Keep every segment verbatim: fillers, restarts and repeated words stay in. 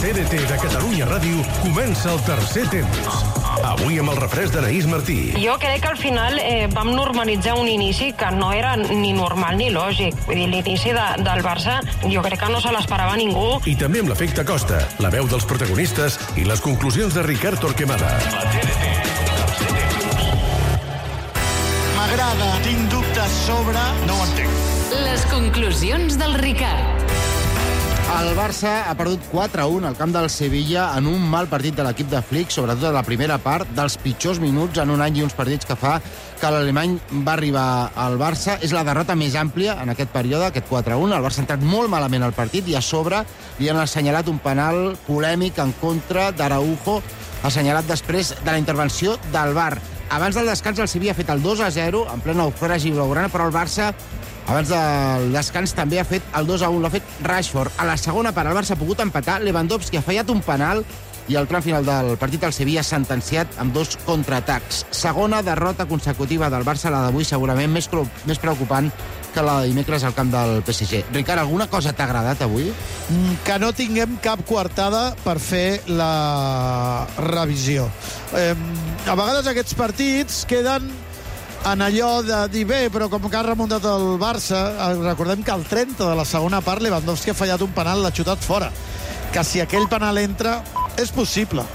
T D T de Catalunya Ràdio comença el tercer temps. Avui amb el refresc d'Anaïs Martí. Jo crec que al final eh, vam normalitzar un inici que no era ni normal ni lògic. Vull dir, l'inici de, del Barça jo crec que no se l'esperava ningú. I també amb l'efecte Costa, la veu dels protagonistes i les conclusions de Ricard Torquemada. La T D T, tercer temps. M'agrada, tinc dubtes sobre... No ho entenc. Les conclusions del Ricard. El Barça ha perdut quatre a un al camp del Sevilla en un mal partit de l'equip de Flick, sobretot a la primera part, dels pitjors minuts en un any i uns partits que fa que l'alemany va arribar al Barça. És la derrota més àmplia en aquest període, aquest quatre a un. El Barça ha entrat molt malament al partit i a sobre li han assenyalat un penal polèmic en contra d'Araujo, assenyalat després de la intervenció del V A R. Abans del descans el Sevilla ha fet el dos a zero en plena naufragi blaugrana, però el Barça abans del descans també ha fet el dos a un, l'ha fet Rashford. A la segona part el Barça ha pogut empatar, Lewandowski ha fallat un penal i al tram final del partit el Sevilla ha sentenciat amb dos contraatacs. Segona derrota consecutiva del Barça, la d'avui segurament més, més preocupant que la de dimecres al camp del P S G. Ricard, alguna cosa t'ha agradat avui? Que no tinguem cap coartada per fer la revisió. Eh, a vegades aquests partits queden en allò de dir, bé, però com que ha remuntat el Barça, recordem que al trenta de la segona part Lewandowski ha fallat un penal, l'ha xutat fora. Que si aquell penal entra, és possible.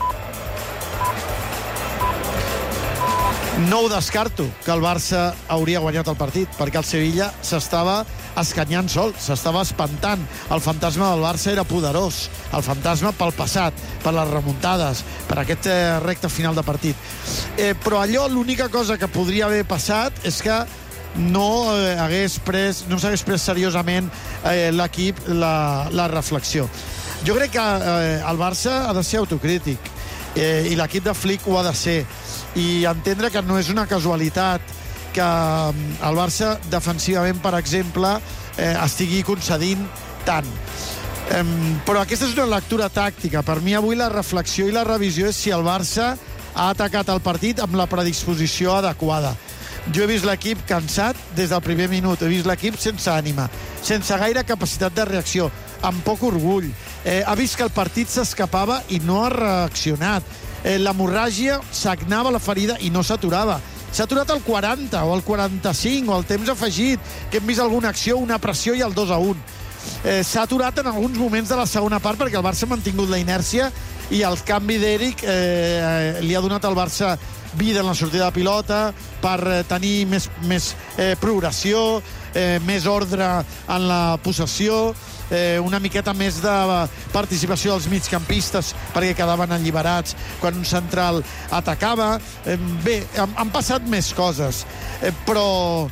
No ho descarto, que el Barça hauria guanyat el partit, perquè el Sevilla s'estava escanyant sol, s'estava espantant. El fantasma del Barça era poderós. El fantasma pel passat, per les remuntades, per aquest eh, recte final de partit. Eh, però allò, l'única cosa que podria haver passat és que no eh, hagués pres, no s'hagués pres seriosament eh, l'equip la, la reflexió. Jo crec que eh, el Barça ha de ser autocrític eh, i l'equip de Flick ho ha de ser, i entendre que no és una casualitat que el Barça defensivament, per exemple, eh, estigui concedint tant. Eh, però aquesta és una lectura tàctica. Per mi avui la reflexió i la revisió és si el Barça ha atacat el partit amb la predisposició adequada. Jo he vist l'equip cansat des del primer minut, he vist l'equip sense ànima, sense gaire capacitat de reacció, amb poc orgull. Eh, ha vist que el partit s'escapava i no ha reaccionat. Eh, l'hemorràgia sagnava la ferida i no s'aturava. S'ha aturat al quaranta o al quaranta-cinc o al temps afegit, que hem vist alguna acció, una pressió i el dos a un. Eh, s'ha aturat en alguns moments de la segona part perquè el Barça ha mantingut la inèrcia i el canvi d'Eric eh, li ha donat al Barça vida en la sortida de pilota per eh, tenir més, més eh, progressió, eh, més ordre en la possessió, eh, una miqueta més de participació dels migcampistes perquè quedaven alliberats quan un central atacava. Eh, bé, han, han passat més coses, eh, però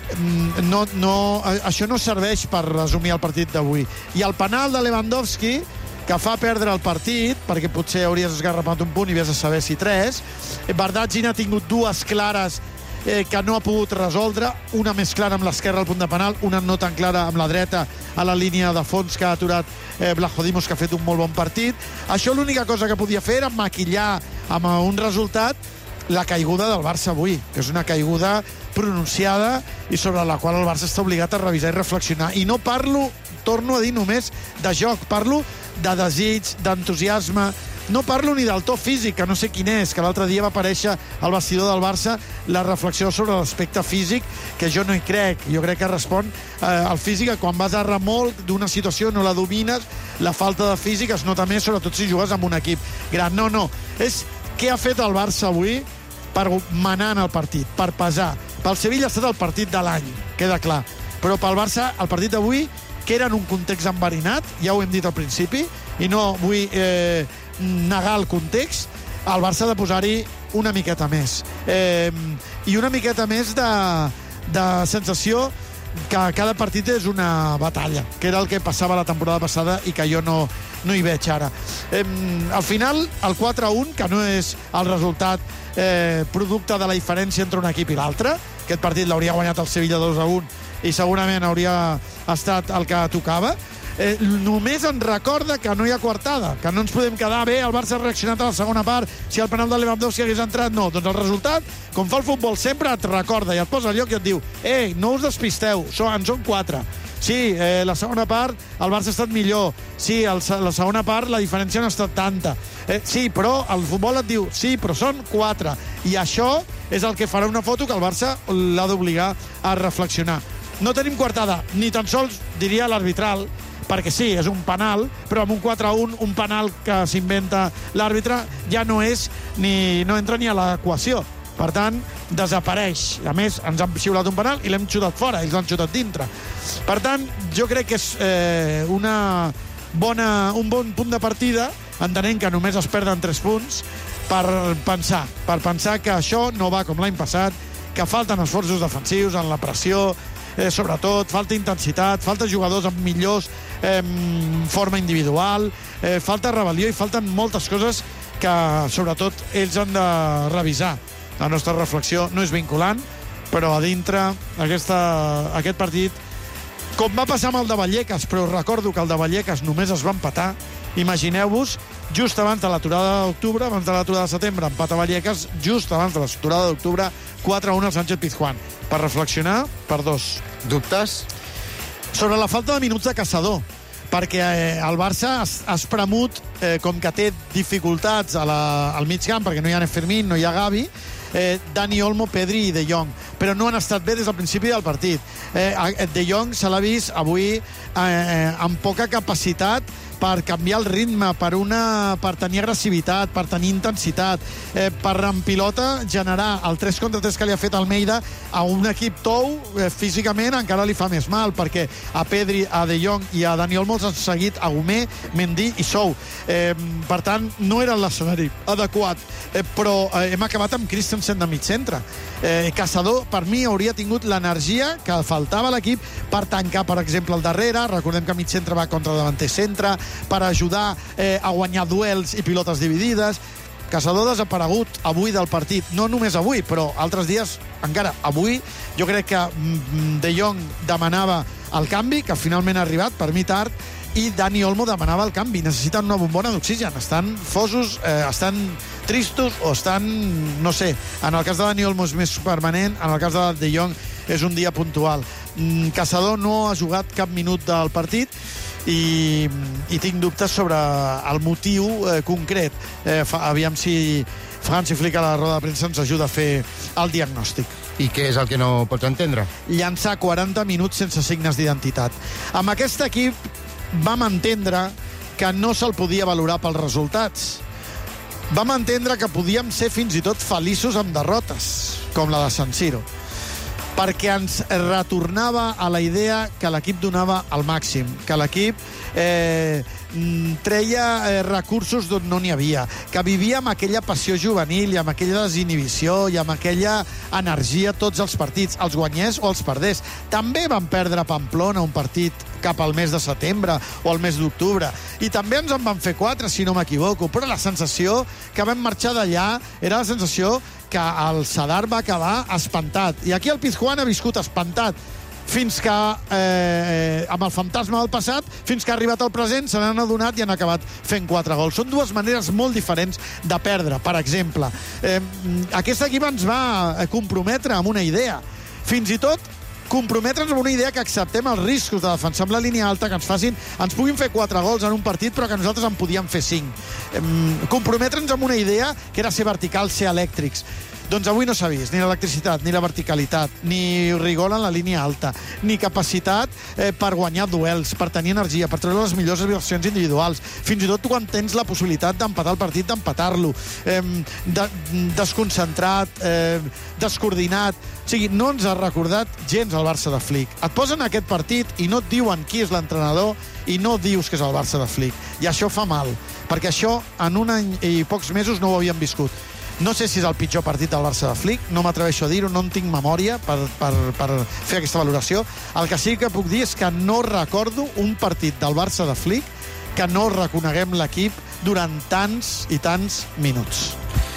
no, no, això no serveix per resumir el partit d'avui. I el penal de Lewandowski, que fa perdre el partit, perquè potser hauries esgarrapat un punt i vés a saber si tres. Bardghji n'ha tingut dues clares eh, que no ha pogut resoldre, una més clara amb l'esquerra al punt de penal, una no tan clara amb la dreta a la línia de fons que ha aturat eh, Vlachodimos, que ha fet un molt bon partit. Això l'única cosa que podia fer era maquillar amb un resultat la caiguda del Barça avui, que és una caiguda pronunciada i sobre la qual el Barça està obligat a revisar i reflexionar. I no parlo, torno a dir, només de joc, parlo de desig, d'entusiasme, no parlo ni del to físic, que no sé quin és, que l'altre dia va aparèixer al vestidor del Barça la reflexió sobre l'aspecte físic, que jo no hi crec. Jo crec que respon eh, al físic, que quan vas a remolc d'una situació no la domines, la falta de físic es nota més, sobretot si jugues amb un equip gran. No, no, és què ha fet el Barça avui per manar en el partit, per pesar. Pel Sevilla ha estat el partit de l'any, queda clar. Però pel Barça, el partit d'avui, que era en un context enverinat, ja ho hem dit al principi, i no vull eh, negar el context, el Barça ha de posar-hi una miqueta més. Eh, I una miqueta més de, de sensació que cada partit és una batalla, que era el que passava la temporada passada i que jo no, no hi veig ara. Eh, al final, el quatre a un, que no és el resultat eh, producte de la diferència entre un equip i l'altre, aquest partit l'hauria guanyat el Sevilla dos a un i segurament hauria estat el que tocava, eh, només ens recorda que no hi ha coartada, que no ens podem quedar bé, el Barça ha reaccionat a la segona part, si el penal de Lewandowski hagués entrat, no. Doncs el resultat, com fa el futbol sempre, et recorda i et posa al lloc i et diu, eh, no us despisteu, so, en són quatre. Sí, eh, la segona part el Barça ha estat millor. Sí, el, la segona part la diferència no ha estat tanta. Eh, sí, però el futbol et diu sí, però són quatre. I això és el que farà una foto que el Barça l'ha d'obligar a reflexionar. No tenim coartada, ni tan sols, diria, l'arbitral, perquè sí, és un penal, però amb un quatre a un, un penal que s'inventa l'àrbitre, ja no és ni, no entra ni a l'equació. Per tant, desapareix. A més, ens han xiulat un penal i l'hem xutat fora, ells l'han xutat dintre. Per tant, jo crec que és eh, una bona, un bon punt de partida, entenent que només es perden tres punts, per pensar, per pensar que això no va com l'any passat, que falten esforços defensius en la pressió, eh, sobretot, falta intensitat, falta jugadors amb millors eh, forma individual, eh, falta rebel·lió i falten moltes coses que, sobretot, ells han de revisar. La nostra reflexió no és vinculant, però a dintre aquesta, aquest partit, com va passar amb el de Vallecas, però recordo que el de Vallecas només es va empatar. Imagineu-vos, just abans de l'aturada d'octubre, abans de l'aturada de setembre, empat a Vallecas, just abans de l'aturada d'octubre, quatre a un al Sánchez-Pizjuán. Per reflexionar, per dos. Dubtes? Sobre la falta de minuts de Caçador, perquè eh, el Barça ha espremut, eh, com que té dificultats a la, al mig camp, perquè no hi ha Fermín, no hi ha Gavi, eh, Dani Olmo, Pedri i De Jong, però no han estat bé des del principi del partit. Eh, De Jong se l'ha vist avui eh, amb poca capacitat per canviar el ritme, per, una, per tenir agressivitat, per tenir intensitat, eh, per en pilota generar el tres contra tres que li ha fet Almeida a un equip tou, eh, físicament encara li fa més mal, perquè a Pedri, a De Jong i a Dani Olmo han seguit Agumé, Mendy i Sou. Eh, per tant, no era l'escenari adequat, eh, però eh, hem acabat amb Christensen de mig centre. Eh, Caçador, per mi, hauria tingut l'energia que faltava a l'equip per tancar, per exemple, el darrere. Recordem que mig centre va contra davanter centre, per ajudar eh, a guanyar duels i pilotes dividides. Caçador desaparegut avui del partit, no només avui, però altres dies encara. Avui jo crec que De Jong demanava el canvi, que finalment ha arribat, per mi tard, i Dani Olmo demanava el canvi. Necessiten una bombona d'oxigen. Estan fosos, eh, estan tristos o estan, no sé, en el cas de Dani Olmo és més permanent, en el cas de De Jong és un dia puntual. Caçador no ha jugat cap minut del partit i, i tinc dubtes sobre el motiu eh, concret. Eh, fa, aviam si Franci Flick a la roda de premsa ens ajuda a fer el diagnòstic. I què és el que no pots entendre? Llançar quaranta minuts sense signes d'identitat. Amb aquest equip vam entendre que no se'l podia valorar pels resultats. Vam entendre que podíem ser fins i tot feliços amb derrotes, com la de San Siro, perquè ens retornava a la idea que l'equip donava el màxim, que l'equip eh, treia eh, recursos d'on no n'hi havia, que vivia amb aquella passió juvenil i amb aquella desinhibició i amb aquella energia tots els partits, els guanyés o els perdés. També van perdre a Pamplona un partit cap al mes de setembre o al mes d'octubre, i també ens en van fer quatre, si no m'equivoco, però la sensació que vam marxar d'allà era la sensació que el Sadar va acabar espantat. I aquí el Pizjuán ha viscut espantat fins que, eh, amb el fantasma del passat, fins que ha arribat al present, se n'han adonat i han acabat fent quatre gols. Són dues maneres molt diferents de perdre. Per exemple, eh, aquest equip ens va comprometre amb una idea. Fins i tot comprometre'ns amb una idea que acceptem els riscos de defensar amb la línia alta, que ens facin, ens puguin fer quatre gols en un partit, però que nosaltres en podíem fer cinc. Comprometre'ns amb una idea que era ser verticals, ser elèctrics. Doncs avui no s'ha vist ni l'electricitat, ni la verticalitat, ni rigor en la línia alta, ni capacitat eh, per guanyar duels, per tenir energia, per treure les millors versions individuals. Fins i tot quan tens la possibilitat d'empatar el partit, d'empatar-lo. Eh, de, desconcentrat, eh, descoordinat. O sigui, no ens ha recordat gens el Barça de Flick. Et posen aquest partit i no et diuen qui és l'entrenador i no dius que és el Barça de Flick. I això fa mal, perquè això en un any i pocs mesos no ho havíem viscut. No sé si és el pitjor partit del Barça de Flick, no m'atreveixo a dir-ho, no en tinc memòria per, per, per fer aquesta valoració. El que sí que puc dir és que no recordo un partit del Barça de Flick que no reconeguem l'equip durant tants i tants minuts.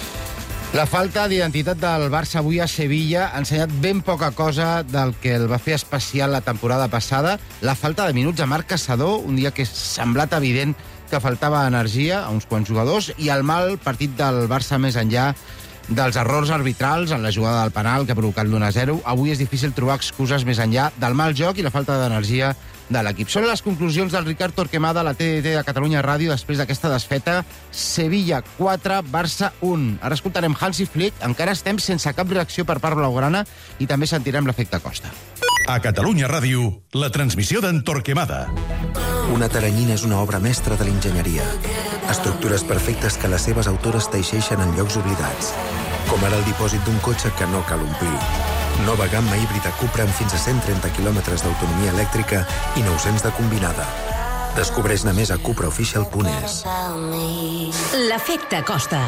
La falta d'identitat del Barça avui a Sevilla ha ensenyat ben poca cosa del que el va fer especial la temporada passada. La falta de minuts a Marc Caçador, un dia que ha semblat evident que faltava energia a uns quants jugadors, i el mal partit del Barça més enllà dels errors arbitrals en la jugada del penal que ha provocat l'u a zero, avui és difícil trobar excuses més enllà del mal joc i la falta d'energia de l'equip. Són les conclusions del Ricard Torquemada a la T D T de Catalunya Ràdio després d'aquesta desfeta. Sevilla quatre, Barça un. Ara escoltarem Hansi Flick. Encara estem sense cap reacció per part blaugrana i també sentirem l'efecte Costa. A Catalunya Ràdio, la transmissió d'en Torquemada. Una teranyina és una obra mestra de l'enginyeria. Estructures perfectes que les seves autores teixeixen en llocs oblidats. Com ara el dipòsit d'un cotxe que no cal omplir. Nova gamma híbrida Cupra amb fins a cent trenta quilòmetres d'autonomia elèctrica i nou-cents de combinada. Descobreix-ne més a cupraofficial punt es. L'efecte Costa.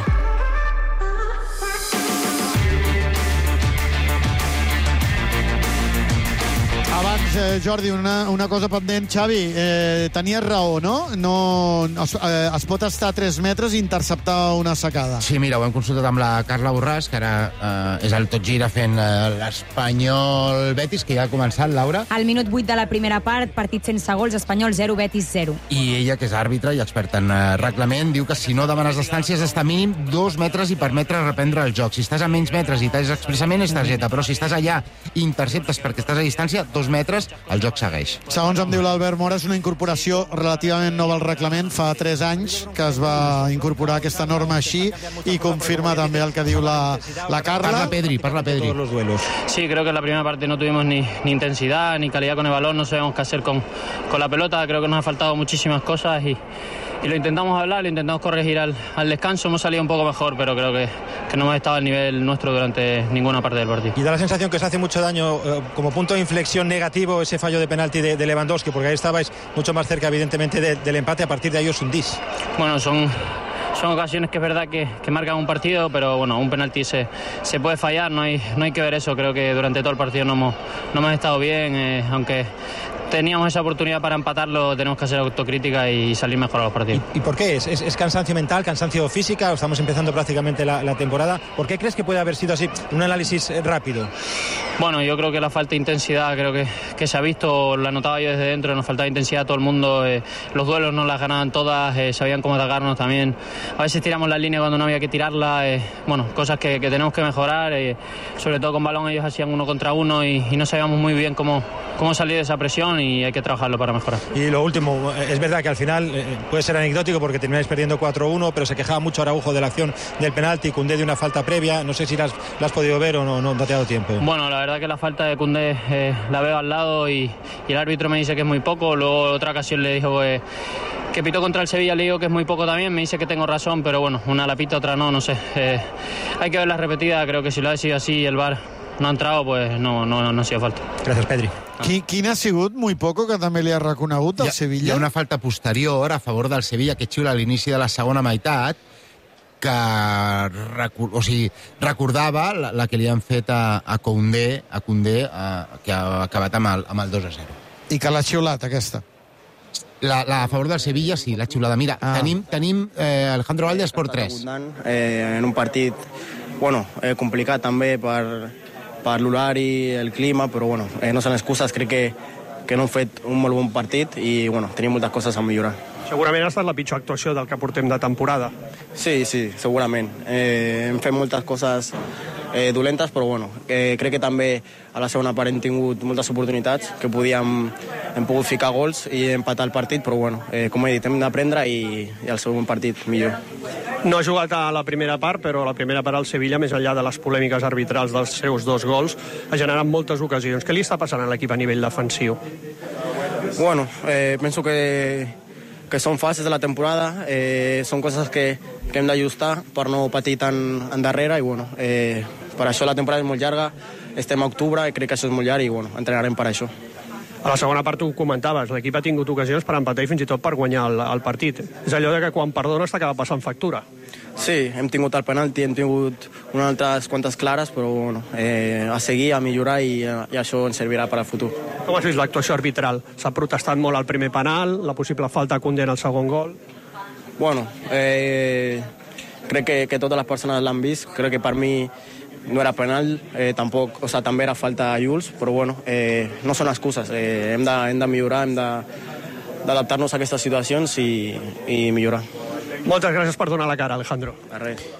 Abans, eh, Jordi, una, una cosa pendent. Xavi, eh, tenies raó, no? no es, eh, es pot estar a tres metres i interceptar una secada. Sí, mira, ho hem consultat amb la Carla Borràs, que ara eh, és el tot gira fent eh, l'Espanyol Betis, que ja ha començat, Laura. Al minut vuit de la primera part, partit sense gols, Espanyol zero, Betis zero. I ella, que és àrbitre i experta en eh, reglament, diu que si no demanes distàncies està mínim dos metres i permetre reprendre el joc. Si estàs a menys metres i talles expressament és targeta, però si estàs allà i interceptes perquè estàs a distància, dos metres, el joc segueix. Segons em diu l'Albert Mora, és una incorporació relativament nova al reglament. Fa tres anys que es va incorporar aquesta norma així i confirma també el que diu la, la Carla. Parla Pedri, parla Pedri. Todos los duelos. Sí, creo que en la primera parte no tuvimos ni, ni intensidad, ni calidad con el balón, no sabemos qué hacer con, con la pelota. Creo que nos ha faltado muchísimas cosas y, y lo intentamos hablar, lo intentamos corregir al, al descanso. Hemos salido un poco mejor, pero creo que, que no hemos estado al nivel nuestro durante ninguna parte del partido. Y da la sensación que os hace mucho daño eh, como punto de inflexión negativo ese fallo de penalti de, de Lewandowski, porque ahí estabais mucho más cerca, evidentemente, de, del empate. A partir de ahí os hundís. Bueno, son... Son ocasiones que es verdad que, que marcan un partido, pero bueno, un penalti se, se puede fallar, no hay, no hay que ver eso. Creo que durante todo el partido no hemos, no hemos estado bien, eh, aunque teníamos esa oportunidad para empatarlo, tenemos que hacer autocrítica y salir mejor a los partidos. ¿Y, y por qué? ¿Es, es, ¿Es cansancio mental, cansancio física? Estamos empezando prácticamente la, la temporada. ¿Por qué crees que puede haber sido así? Un análisis rápido. Bueno, yo creo que la falta de intensidad, creo que, que se ha visto, la notaba yo desde dentro, nos faltaba intensidad a todo el mundo, eh, los duelos no las ganaban todas, eh, sabían cómo atacarnos también, a veces tiramos la línea cuando no había que tirarla, eh, bueno, cosas que, que tenemos que mejorar, eh, sobre todo con balón ellos hacían uno contra uno y, y no sabíamos muy bien cómo, cómo salir de esa presión y hay que trabajarlo para mejorar. Y lo último, es verdad que al final eh, puede ser anecdótico porque termináis perdiendo cuatro uno, pero se quejaba mucho Araujo de la acción del penalti, Koundé de una falta previa, no sé si la has, la has podido ver o no, no, no te ha dado tiempo. Bueno, la verdad que la falta de Koundé eh, la veo al lado y, y el árbitro me dice que es muy poco, luego otra ocasión le dijo eh, que pitó contra el Sevilla, le digo que es muy poco también, me dice que tengo razón, pero bueno, una la pita, otra no, no sé. Eh, hay que verla repetida, creo que si lo ha sido así y el V A R no ha entrado, pues no, no, no ha sido falta. Gràcies, Pedri. Qui, quin ha sigut, muy poco, que també li ha reconegut al Sevilla? Hi ha una falta posterior a favor del Sevilla que xiula a l'inici de la segona meitat, que o sigui, recordava la, la que li han fet a, a Koundé, a Koundé a, que ha acabat amb el, amb el dos a zero. I que l'ha xiulat, aquesta? La, la a favor del Sevilla, sí, la xiulada. Mira, ah. tenim, tenim eh, Alejandro Valde, Esport tres. Eh, en un partit bueno, eh, complicat també per, per l'horari, el clima, però bueno, eh, no són excuses, crec que, que no hem fet un molt bon partit i bueno, tenim moltes coses a millorar. Segurament ha estat la pitjor actuació del que portem de temporada. Sí, sí, segurament. Eh, hem fet moltes coses eh, dolentes, però bueno, eh, crec que també a la segona part hem tingut moltes oportunitats, que podíem, hem pogut ficar gols i empatar el partit, però bueno, eh, com he dit, hem d'aprendre i, i el segon partit millor. No ha jugat a la primera part, però a la primera part al Sevilla, més enllà de les polèmiques arbitrals dels seus dos gols, ha generat moltes ocasions. Què li està passant a l'equip a nivell defensiu? Bueno, eh, penso que que són fases de la temporada, eh, són coses que, que hem d'ajustar per no patir tan endarrere i bueno, eh, per això la temporada és molt llarga, estem a octubre i crec que això és molt llarg i bueno, entrenarem per això. A la segona part ho comentaves, l'equip ha tingut ocasions per empatar i fins i tot per guanyar el, el partit. És allò de que quan perdones t'acaba passant factura. Sí, hem tingut el penalti, hem tingut unes altres quantes clares, però bueno, eh, a seguir, a millorar i, i això ens servirà per al futur. Com has vist l'actuació arbitral? S'ha protestat molt al primer penal, la possible falta Koundé en el segon gol? Bueno, eh, crec que, que totes les persones l'han vist, crec que per mi no era penal, eh, tampoc, o sea, també era falta a Jules, però bueno, eh, no són excuses, eh, hem, de, hem de millorar, hem d'adaptar-nos a aquestes situacions i, i millorar. Moltes gràcies per donar la cara, Alejandro. A res.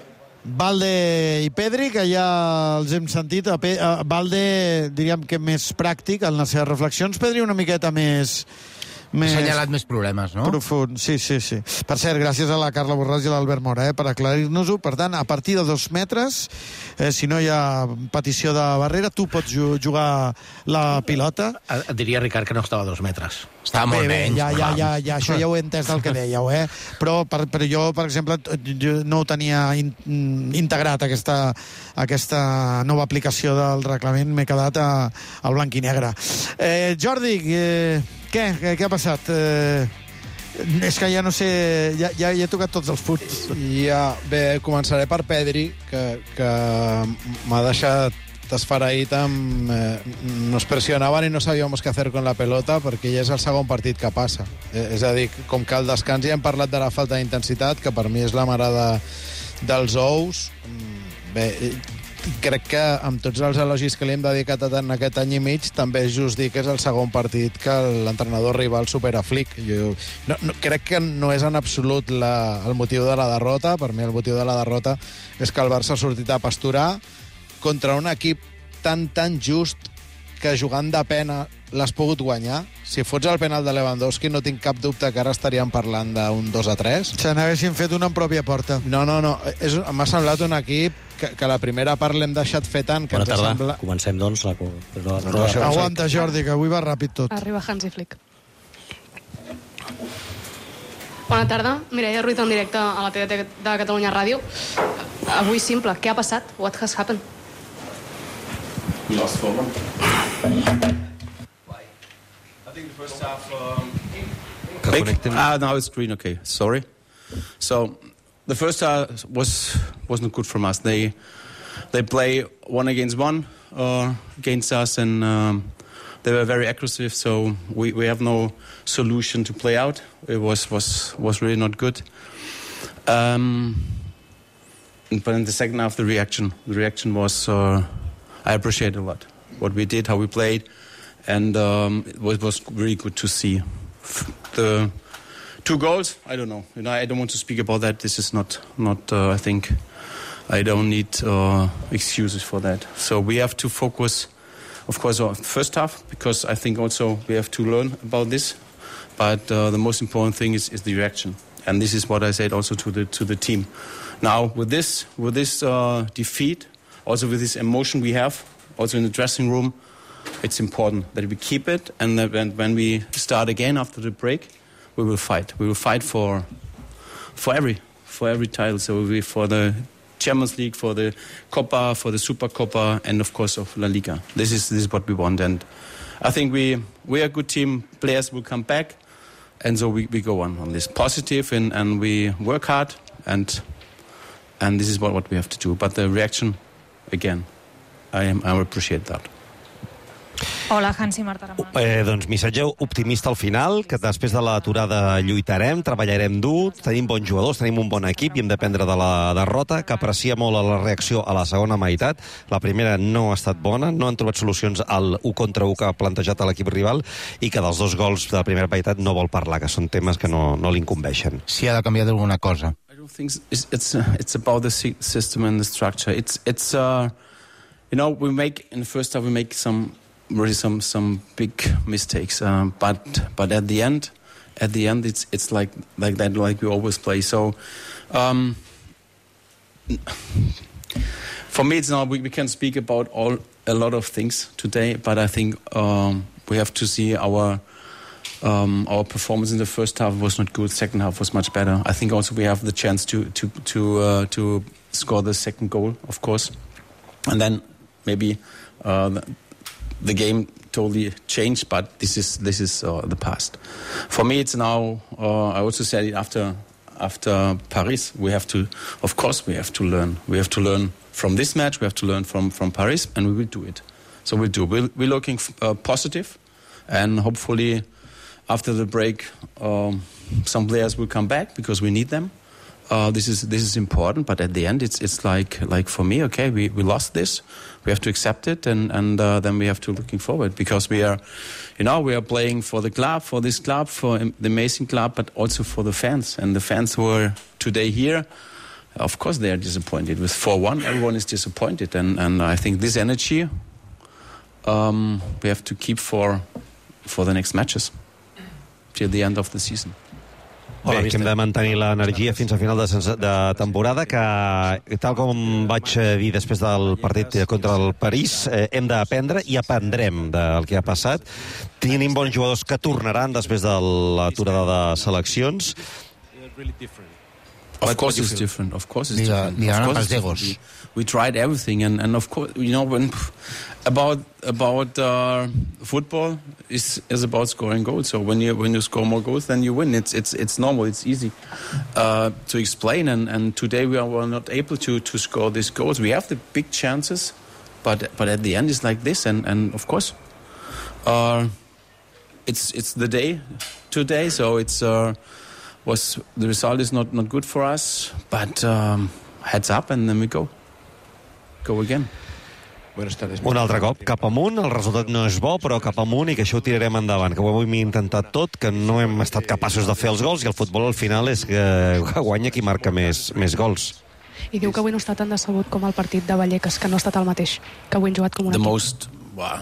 Valde i Pedri, que ja els hem sentit. A Pe a Valde, diríem que més pràctic en les seves reflexions. Pedri una miqueta més... Més... Ha assenyalat més problemes, no? Profund, sí, sí, sí. Per cert, gràcies a la Carla Borràs i a l'Albert Mora, eh, per aclarir-nos-ho. Per tant, a partir de dos metres, eh, si no hi ha petició de barrera, tu pots jugar la pilota. Et diria, Ricard, que no estava a dos metres. Estava molt bé, menys. Ja, ja, ja, ja, això ja ho he entès del que dèieu, eh? Però, per, però jo, per exemple, jo no ho tenia in, integrat, aquesta, aquesta nova aplicació del reglament. M'he quedat a, al blanc i negre. Eh, Jordi, eh, què? Què, què ha passat? Eh, és que ja no sé... Ja, ja, ja he tocat tots els punts. Ja, bé, començaré per Pedri, que, que m'ha deixat esfereït amb... Eh, nos presionaven i no sabíamos qué hacer con la pelota, perquè ja és el segon partit que passa. Eh, és a dir, com que al descans ja hem parlat de la falta d'intensitat, que per mi és la mare de, dels ous. Bé, crec que amb tots els elogis que li hem dedicat en aquest any i mig, també és just dir que és el segon partit que l'entrenador rival supera Flick. Jo no, no, crec que no és en absolut la, el motiu de la derrota. Per mi el motiu de la derrota és que el Barça ha sortit a pasturar contra un equip tan, tan just que jugant de pena l'has pogut guanyar. Si fots el penal de Lewandowski, no tinc cap dubte que ara estaríem parlant d'un dos a tres. Se n'haguessin fet una en pròpia porta. No, no, no. M'ha semblat un equip que, que la primera part l'hem deixat fer tant que Bona ens tarda. sembla... Comencem, doncs. La... No, no, no, aguanta, Jordi, que avui va ràpid tot. Arriba Hansi Flick. Bona tarda. Mireia Ruiz en directe a la T D T de Catalunya Ràdio. Avui simple. Què ha passat? What has happened? We lost four one. Why? I think the first half... Um, big, ah, now it's green, okay. Sorry. So, the first half was, wasn't good from us. They they play one against one uh, against us, and um, they were very aggressive, so we, we have no solution to play out. It was, was, was really not good. Um, but in the second half, the reaction, the reaction was... Uh, I appreciate a lot what we did, how we played, and um, it was, was really good to see the two goals. I don't know, you know, I don't want to speak about that. This is not, not. Uh, I think I don't need uh, excuses for that. So we have to focus, of course, on the first half, because I think also we have to learn about this. But uh, the most important thing is, is the reaction, and this is what I said also to the to the team. Now with this with this uh, defeat. Also with this emotion we have, also in the dressing room, it's important that we keep it, and that when we start again after the break, we will fight. We will fight for for every for every title. So we for the Champions League, for the Copa, for the Super Copa, and of course of La Liga. This is this is what we want, and I think we we are a good team. Players will come back, and so we, we go on on this positive, and, and we work hard, and and this is what, what we have to do. But the reaction. Again, I, am, I appreciate that. Hola, Hansi, Marta Ramon. Eh, doncs missatge optimista al final, que després de l'aturada lluitarem, treballarem dur, tenim bons jugadors, tenim un bon equip i hem d'aprendre de la derrota, que aprecia molt la reacció a la segona meitat. La primera no ha estat bona, no han trobat solucions al u contra u que ha plantejat a l'equip rival i que dels dos gols de la primera meitat no vol parlar, que són temes que no, no l'incumbeixen. Si ha de canviar d'alguna cosa. I don't think it's it's, uh, it's about the system and the structure. It's it's uh, you know, we make in the first half we make some really some some big mistakes, uh, but but at the end, at the end it's it's like like that like we always play. So um, for me, it's now we, we can speak about all a lot of things today, but I think um, we have to see our. Um, our performance in the first half was not good. Second half was much better. I think also we have the chance to to to uh, to score the second goal, of course, and then maybe uh, the, the game totally changed. But this is this is uh, the past. For me, it's now. Uh, I also said it after after Paris. We have to, of course, we have to learn. We have to learn from this match. We have to learn from from Paris, and we will do it. So we'll do. We'll, we're looking uh, positive, and hopefully. After the break, um, some players will come back because we need them. Uh, this is this is important, but at the end, it's it's like like for me, okay, we, we lost this, we have to accept it, and and uh, then we have to looking forward because we are, you know, we are playing for the club, for this club, for the amazing club, but also for the fans, and the fans who are today here, of course they are disappointed. With four one, everyone is disappointed, and, and I think this energy um, we have to keep for for the next matches till the end of the season. Bé, que hem de mantenir l'energia fins al final de, de temporada, que tal com vaig dir després del partit contra el París, eh, hem d'aprendre i aprendrem del que ha passat. Tenim bons jugadors que tornaran després de l'aturada de seleccions. Of course it's different. Of course it's Liga, different. Liga of course els it's egos. different. We, we tried everything, and, and of course, you know, when about about uh, football is is about scoring goals. So when you when you score more goals, then you win. It's it's it's normal. It's easy uh, to explain. And, and today we are were not able to to score these goals. We have the big chances, but but at the end it's like this. And and of course, uh, it's it's the day today. So it's. Uh, Was the result is not, not good for us, but um, heads up and then we go. Go again. Un altre cop, cap amunt, el resultat no és bo, però cap amunt i que això ho tirarem endavant, que ho hem intentat tot, que no hem estat capaços de fer els gols i el futbol al final és que guanya qui marca més, més gols. I diu que avui no està tan decebut com el partit de Vallecas, que no ha estat el mateix, que avui han jugat com un the equip. Most, wow,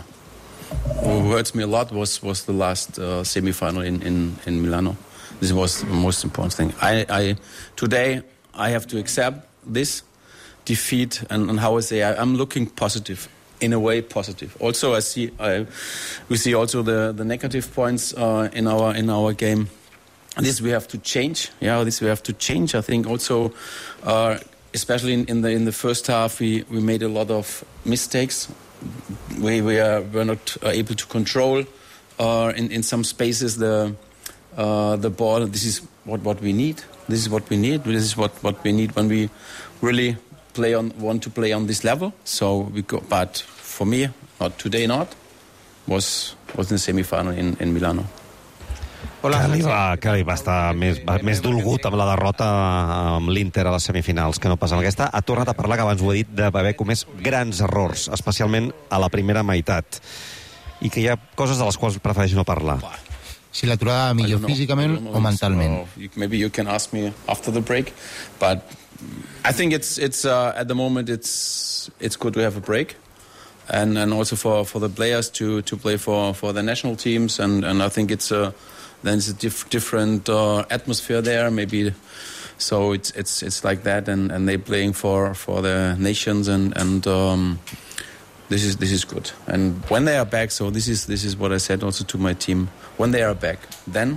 what hurts me a lot was, was the last uh, semi-final in, in, in Milano. This was the most important thing. I, I today I have to accept this defeat, and, and how I say I, I'm looking positive, in a way positive. Also, I see I, we see also the, the negative points uh, in our in our game. This we have to change. Yeah, this we have to change. I think also, uh, especially in, in the in the first half, we, we made a lot of mistakes. We we are were not able to control uh, in in some spaces the. Uh, the ball. This is what, what we need. This is what we need. This is what, what we need when we really play on want to play on this level. So we go. But for me, not today. Not was was in the semi-final in, in Milano. Que li, va, que li va estar més, més dolgut amb la derrota amb l'Inter a les semifinals, que no passa amb aquesta. Ha tornat a parlar, que abans ho he dit, d'haver comès grans errors, especialment a la primera meitat, i que hi ha coses de les quals prefereix no parlar. Si l'aturada millor físicament o mentalment. So, maybe you can ask me after the break, but I think it's it's uh, at the moment it's it's good to have a break, and and also for, for the players to, to play for, for the national teams, and, and I think it's a then it's a diff, different uh, atmosphere there. Maybe so it's it's it's like that, and, and they playing for, for the nations, and and. Um, This is this is good, and when they are back, so this is this is what I said also to my team. When they are back, then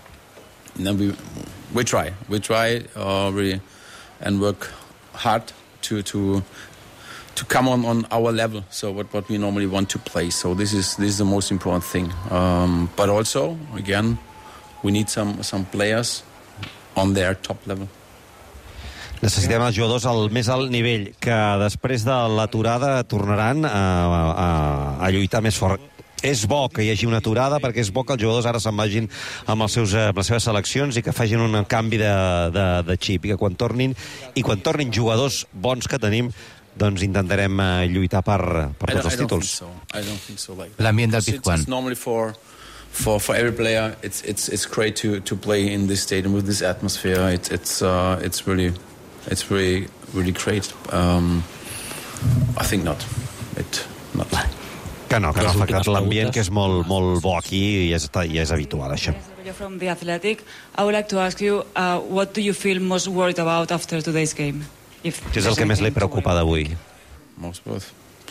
then we we try we try uh, really and work hard to to to come on, on our level. So what, what we normally want to play. So this is this is the most important thing. Um, but also again, we need some some players on their top level. Necessitem els jugadors al més alt nivell, que després de l'aturada tornaran a, a, a lluitar més fort. És bo que hi hagi una aturada, perquè és bo que els jugadors ara se'n vagin amb, els seus, amb les seves seleccions i que facin un canvi de, de, de xip, i que quan tornin, i quan tornin jugadors bons que tenim, doncs intentarem lluitar per, per tots els títols. L'ambient del Pizjuán. For for every player, it's it's it's great to to play in this stadium with this atmosphere. It's it's uh, it's really it's really really great. Um, I think not. It not. Que no, que no ha afectat l'ambient, que és molt molt bo aquí i és, i és habitual, això. From The Athletic, I would like to ask you, uh, what do you feel most worried about after today's game? If Què és el que més li preocupa d'avui? Most worth.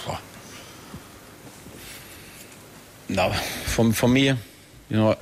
No, for for me. You know,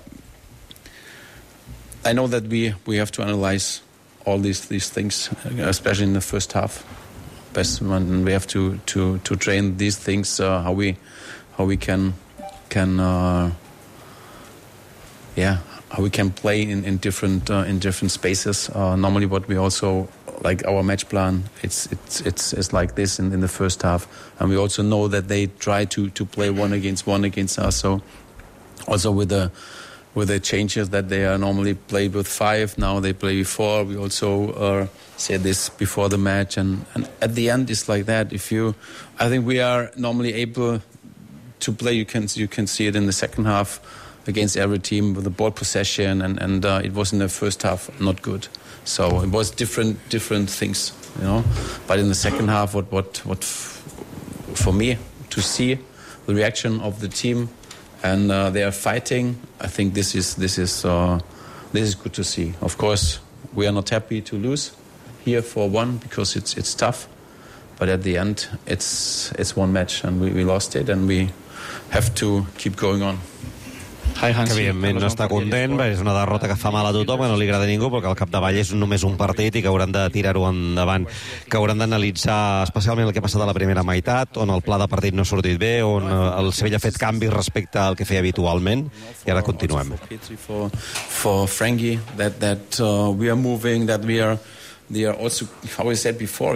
I know that we, we have to analyze all these these things, especially in the first half. Best when we have to, to, to train these things, uh, how we how we can can uh, yeah how we can play in in different uh, in different spaces. Uh, normally, what we also like our match plan, it's it's it's, it's like this in, in the first half, and we also know that they try to, to play one against one against us. So. Also with the with the changes that they are normally played with five, now they play with four. We also uh, said this before the match, and, and at the end it's like that. If you, I think we are normally able to play. You can you can see it in the second half. against every team with the ball possession, and, and uh, it was in the first half not good. So it was different different things, you know. But in the second half, what what what f- for me to see the reaction of the team, and uh, they are fighting. I think this is this is uh, this is good to see. Of course, we are not happy to lose here for one because it's it's tough. But at the end, it's it's one match, and we, we lost it, and we have to keep going on. Que evidentment no està content, perquè és una derrota que fa mal a tothom, que no li agrada a ningú, perquè al capdavall és només un partit i que hauran de tirar-ho endavant, que hauran d'analitzar especialment el que ha passat a la primera meitat, on el pla de partit no ha sortit bé, on el Sevilla ha fet canvis respecte al que feia habitualment, i ara continuem. For, for Frankie, that, that uh, we are moving, that we are, they are also, how I said before,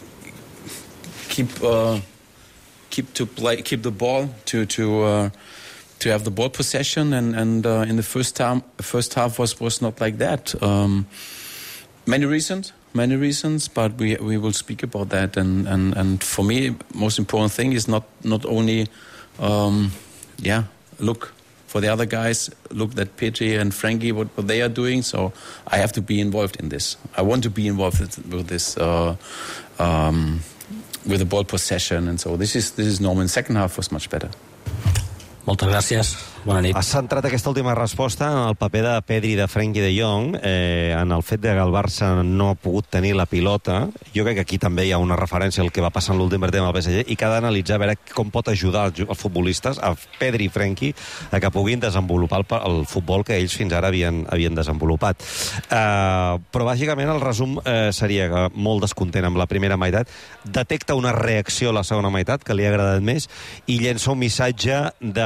keep uh, keep to play, keep the ball to to uh, to have the ball possession, and and uh, in the first time, first half was was not like that. Um, many reasons, many reasons, but we we will speak about that. And and and for me, most important thing is not not only, um, yeah, look for the other guys, look at Petri and Frankie, what, what they are doing. So I have to be involved in this. I want to be involved with, with this. Uh, um, with the ball possession, and so this is this is normal. The second half was much better. Moltes gràcies. Bona nit. Has centrat aquesta última resposta en el paper de Pedri i de Frenkie de Jong, eh, en el fet de que el Barça no ha pogut tenir la pilota. Jo crec que aquí també hi ha una referència al que va passar en l'últim partit amb el P S G i que ha d'analitzar a veure com pot ajudar els, els futbolistes, a Pedri i Frenkie, a que puguin desenvolupar el, el futbol que ells fins ara havien, havien desenvolupat. Eh, però bàsicament el resum eh, seria que molt descontent amb la primera meitat, detecta una reacció a la segona meitat que li ha agradat més i llença un missatge de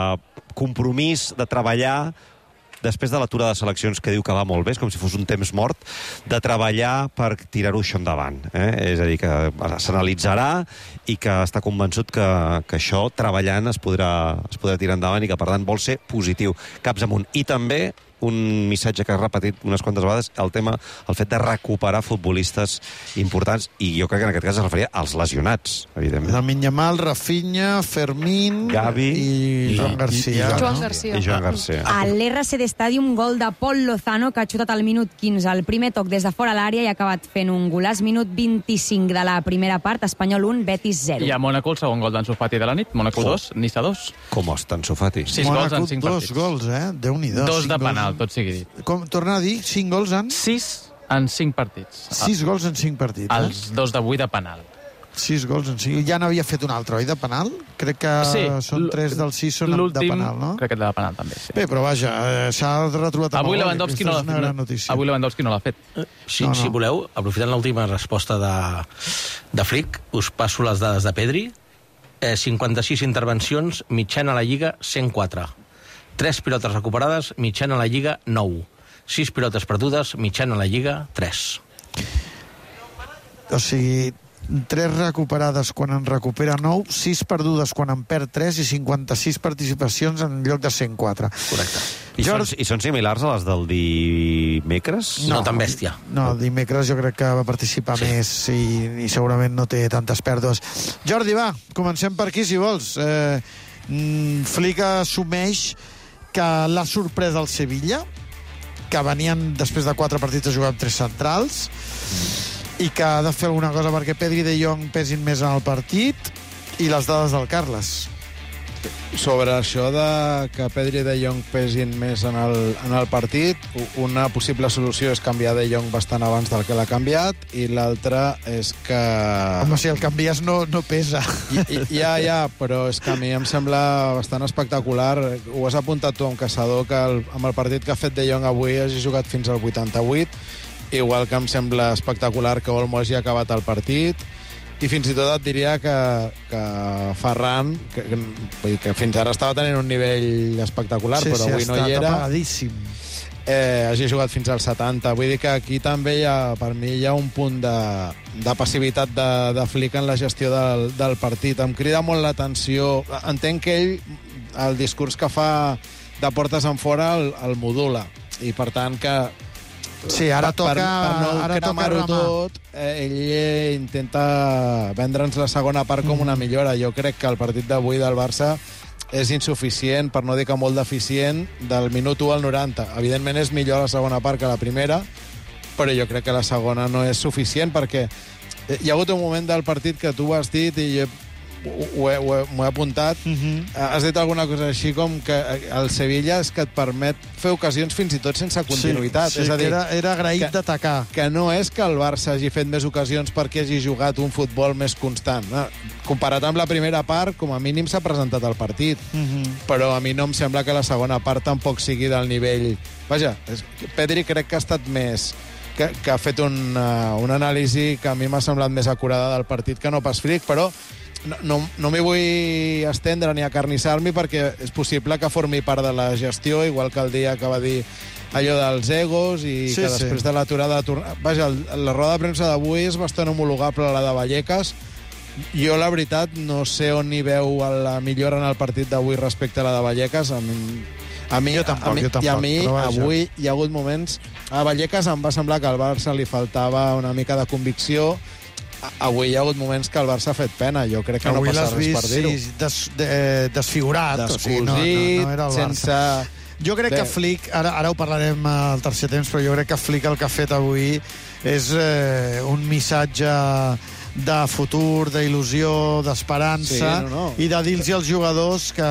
compromís, de treballar després de l'aturada de seleccions que diu que va molt bé, és com si fos un temps mort, de treballar per tirar-ho això endavant. Eh? És a dir, que s'analitzarà i que està convençut que, que això, treballant, es podrà, es podrà tirar endavant i que, per tant, vol ser positiu. Caps amunt. I també un missatge que ha repetit unes quantes vegades, el tema, el fet de recuperar futbolistes importants, i jo crec que en aquest cas es referia als lesionats, evidentment. Lamine Yamal, Rafinha, Fermín, Gavi i Joan Garcia. I Joan Garcia. I Joan Garcia. A l'R C D Stadium, gol de Paul Lozano, que ha xutat al minut quinze, el primer toc des de fora l'àrea i ha acabat fent un golàs. Minut vint-i-cinc de la primera part, Espanyol un, Betis zero. I a Mónaco el segon gol d'Ansu Fati de la nit, Mónaco dos, Niça dos. Com està Ansu Fati? Sis gols en cinc dos partits. gols, eh? Déu-n'hi-do. Dos de cinc penal, gols. tot sigui dit. Com, torna a dir, cinc gols en... Sis en cinc partits. Sis gols en cinc partits. Eh? Els dos d'avui de penal. Sis gols en cinc. Ja n'havia fet un altre, oi, de penal? Crec que Sí, són tres dels sis són de l'últim, penal, no? crec que de penal també, sí. Bé, però vaja, eh, s'ha retrobat amb Avui el gol, Lewandowski aquesta no és una l'ha gran fet. notícia. Avui Lewandowski no l'ha fet. Si, No, no. si voleu, aprofitant l'última resposta de, de Flick, us passo les dades de Pedri. Eh, cinquanta-sis intervencions, mitjana a la Lliga, cent quatre. Tres pilotes recuperades, mitjana a la Lliga, nou. Sis pilotes perdudes, mitjana a la Lliga, tres. O sigui, tres recuperades quan en recupera nou, sis perdudes quan en perd tres i cinquanta-sis participacions en lloc de cent quatre. Correcte. I, George... són, I són similars a les del dimecres? No, no tan bèstia. No, dimecres jo crec que va participar sí. més i, i segurament no té tantes pèrdues. Jordi, va, comencem per aquí, si vols. Eh, Flick assumeix que l'ha sorprès el Sevilla, que venien després de quatre partits a jugar amb tres centrals, i que ha de fer alguna cosa perquè Pedri i De Jong pesin més en el partit, i les dades del Carles. Sobre això de que Pedri i De Jong pesin més en el, en el partit, una possible solució és canviar De Jong bastant abans del que l'ha canviat, i l'altra és que... Home, si el canvies no, no pesa. I, i, ja, ja, però és que a mi em sembla bastant espectacular. Ho has apuntat tu amb Caçador, que el, amb el partit que ha fet De Jong avui hagi jugat fins al vuitanta-vuit, igual que em sembla espectacular que Olmo hagi acabat el partit, i fins i tot et diria que, que Ferran, que, que, que fins ara estava tenint un nivell espectacular, sí, però sí, avui no hi era. Apagadíssim. Eh, hagi jugat fins al setanta. Vull dir que aquí també hi ha, per mi hi ha un punt de, de passivitat de, de Flick en la gestió del, del partit. Em crida molt l'atenció. Entenc que ell, el discurs que fa de portes en fora, el, el modula. I per tant que... Sí, ara toca, per, per no ara toca remar-ho tot, eh, ell eh, intenta vendre'ns la segona part com una millora. Jo crec que el partit d'avui del Barça és insuficient, per no dir que molt deficient, del minut u al noranta. Evidentment és millor la segona part que la primera, però jo crec que la segona no és suficient, perquè hi ha hagut un moment del partit que tu has dit i jo ho he, ho he, m'ho he apuntat. Uh-huh. Has dit alguna cosa així com que el Sevilla és que et permet fer ocasions fins i tot sense continuïtat. Sí, sí, és a dir, era, era agraït d'atacar. Que no és que el Barça hagi fet més ocasions perquè hagi jugat un futbol més constant. No? Comparat amb la primera part, com a mínim s'ha presentat el partit. Uh-huh. Però a mi no em sembla que la segona part tampoc sigui del nivell... Vaja, és... Pedri crec que ha estat més... Que, que ha fet un, uh, un anàlisi que a mi m'ha semblat més acurada del partit que no pas Flick, però no, no, no m'hi vull estendre ni acarnissar-m'hi perquè és possible que formi part de la gestió, igual que el dia que va dir allò dels egos i sí, que després sí. de l'aturada... Vaja, la roda de premsa d'avui és bastant homologable a la de Vallecas. Jo, la veritat, no sé on hi veu la millora en el partit d'avui respecte a la de Vallecas. A mi, a mi, jo tampoc, a mi, jo tampoc. I a mi, avui hi ha hagut moments... A Vallecas em va semblar que al Barça li faltava una mica de convicció. Avui hi ha hagut moments que el Barça ha fet pena. Jo crec que avui no passa res per dir-ho. Sí, des, de, desfigurat. Descosit, o sigui, no, no, no era el sense... Barça. Jo crec Bé. que Flick, ara, ara ho parlarem al tercer temps, però jo crec que Flick el que ha fet avui és eh, un missatge de futur, d'il·lusió, d'esperança, sí, no, no. i de dir-los als jugadors que,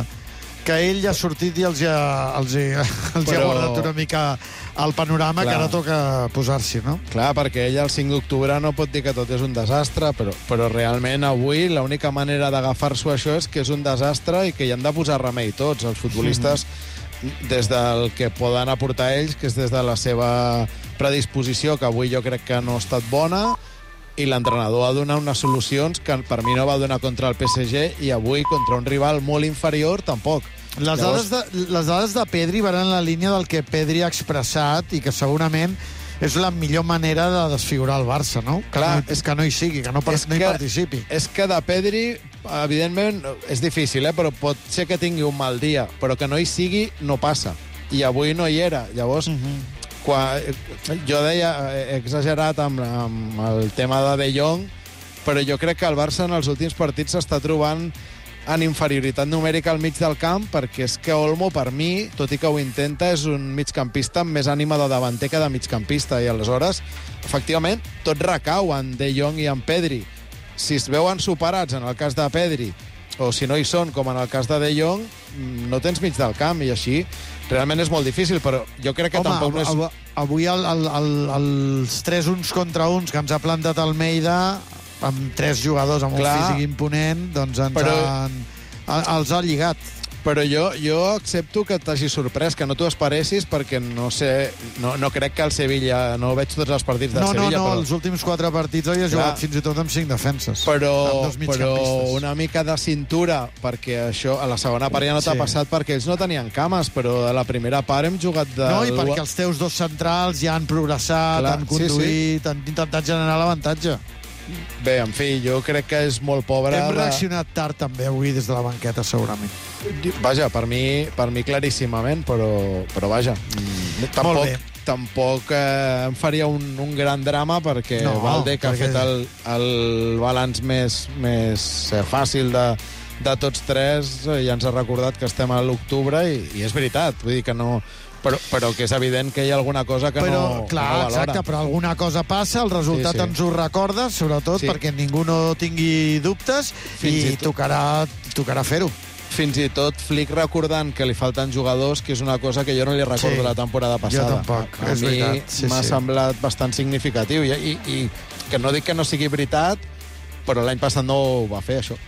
que ell ja ha sortit i els ha, els ha, els però... ha guardat una mica el panorama. Clar. Que ara toca posar-s'hi, no? Clar, perquè ell el cinc d'octubre no pot dir que tot és un desastre, però, però realment avui l'única manera d'agafar-s'ho això és que és un desastre i que hi han de posar remei tots, els futbolistes, mm-hmm. des del que poden aportar ells, que és des de la seva predisposició, que avui jo crec que no ha estat bona, i l'entrenador ha donat unes solucions que per mi no va donar contra el P S G i avui contra un rival molt inferior tampoc. Les, Llavors... dades de, les dades de Pedri van en la línia del que Pedri ha expressat i que segurament és la millor manera de desfigurar el Barça, no? Que Clar, no, és que no hi sigui, que no, no hi que, participi. És que de Pedri, evidentment, és difícil, eh? Però pot ser que tingui un mal dia, però que no hi sigui no passa. I avui no hi era. Llavors, uh-huh. quan, jo deia, he exagerat amb, amb el tema de De Jong, però jo crec que el Barça en els últims partits s'està trobant en inferioritat numèrica al mig del camp, perquè és que Olmo, per mi, tot i que ho intenta, és un migcampista amb més ànima de davanter que de migcampista, i aleshores, efectivament, tot recau en De Jong i en Pedri. Si es veuen superats en el cas de Pedri, o si no hi són, com en el cas de De Jong, no tens mig del camp, i així realment és molt difícil, però jo crec que Home, tampoc no és... Av avui el, el, el, els tres uns contra uns que ens ha plantat Almeida, amb tres jugadors amb Clar, un físic imponent, doncs ens però, han, els ha lligat. Però jo, jo accepto que t'hagi sorprès, que no t'ho esperessis, perquè no sé, no, no crec que el Sevilla, no veig tots els partits del no, Sevilla. No, no, però... els últims quatre partits havia jugat fins i tot amb cinc defenses. Però, però una mica de cintura, perquè això a la segona part ja no t'ha sí. passat, perquè ells no tenien cames, però a la primera part hem jugat de... No, i perquè els teus dos centrals ja han progressat, Clar, han conduït, sí, sí. han intentat generar l'avantatge. Bé, en fi, jo crec que és molt pobre. Hem reaccionat tard també avui des de la banqueta, segurament. Vaja, per mi, per mi claríssimament, però, però vaja, tampoc, tampoc eh, em faria un, un gran drama perquè no, Valde, que perquè... ha fet el, el balanç més, més fàcil de, de tots tres, ja ens ha recordat que estem a l'octubre i, i és veritat, vull dir que no... Però, però que és evident que hi ha alguna cosa que però, no, clar, no valora. Exacte, però alguna cosa passa, el resultat sí, sí. ens ho recorda, sobretot sí. perquè ningú no tingui dubtes Fins i, i tocarà, tocarà fer-ho. Fins i tot Flick recordant que li falten jugadors, que és una cosa que jo no li recordo sí. la temporada passada. Jo tampoc, a, a és mi sí, m'ha sí. semblat bastant significatiu. I, i, I que no dic que no sigui veritat, però l'any passat no ho va fer, això.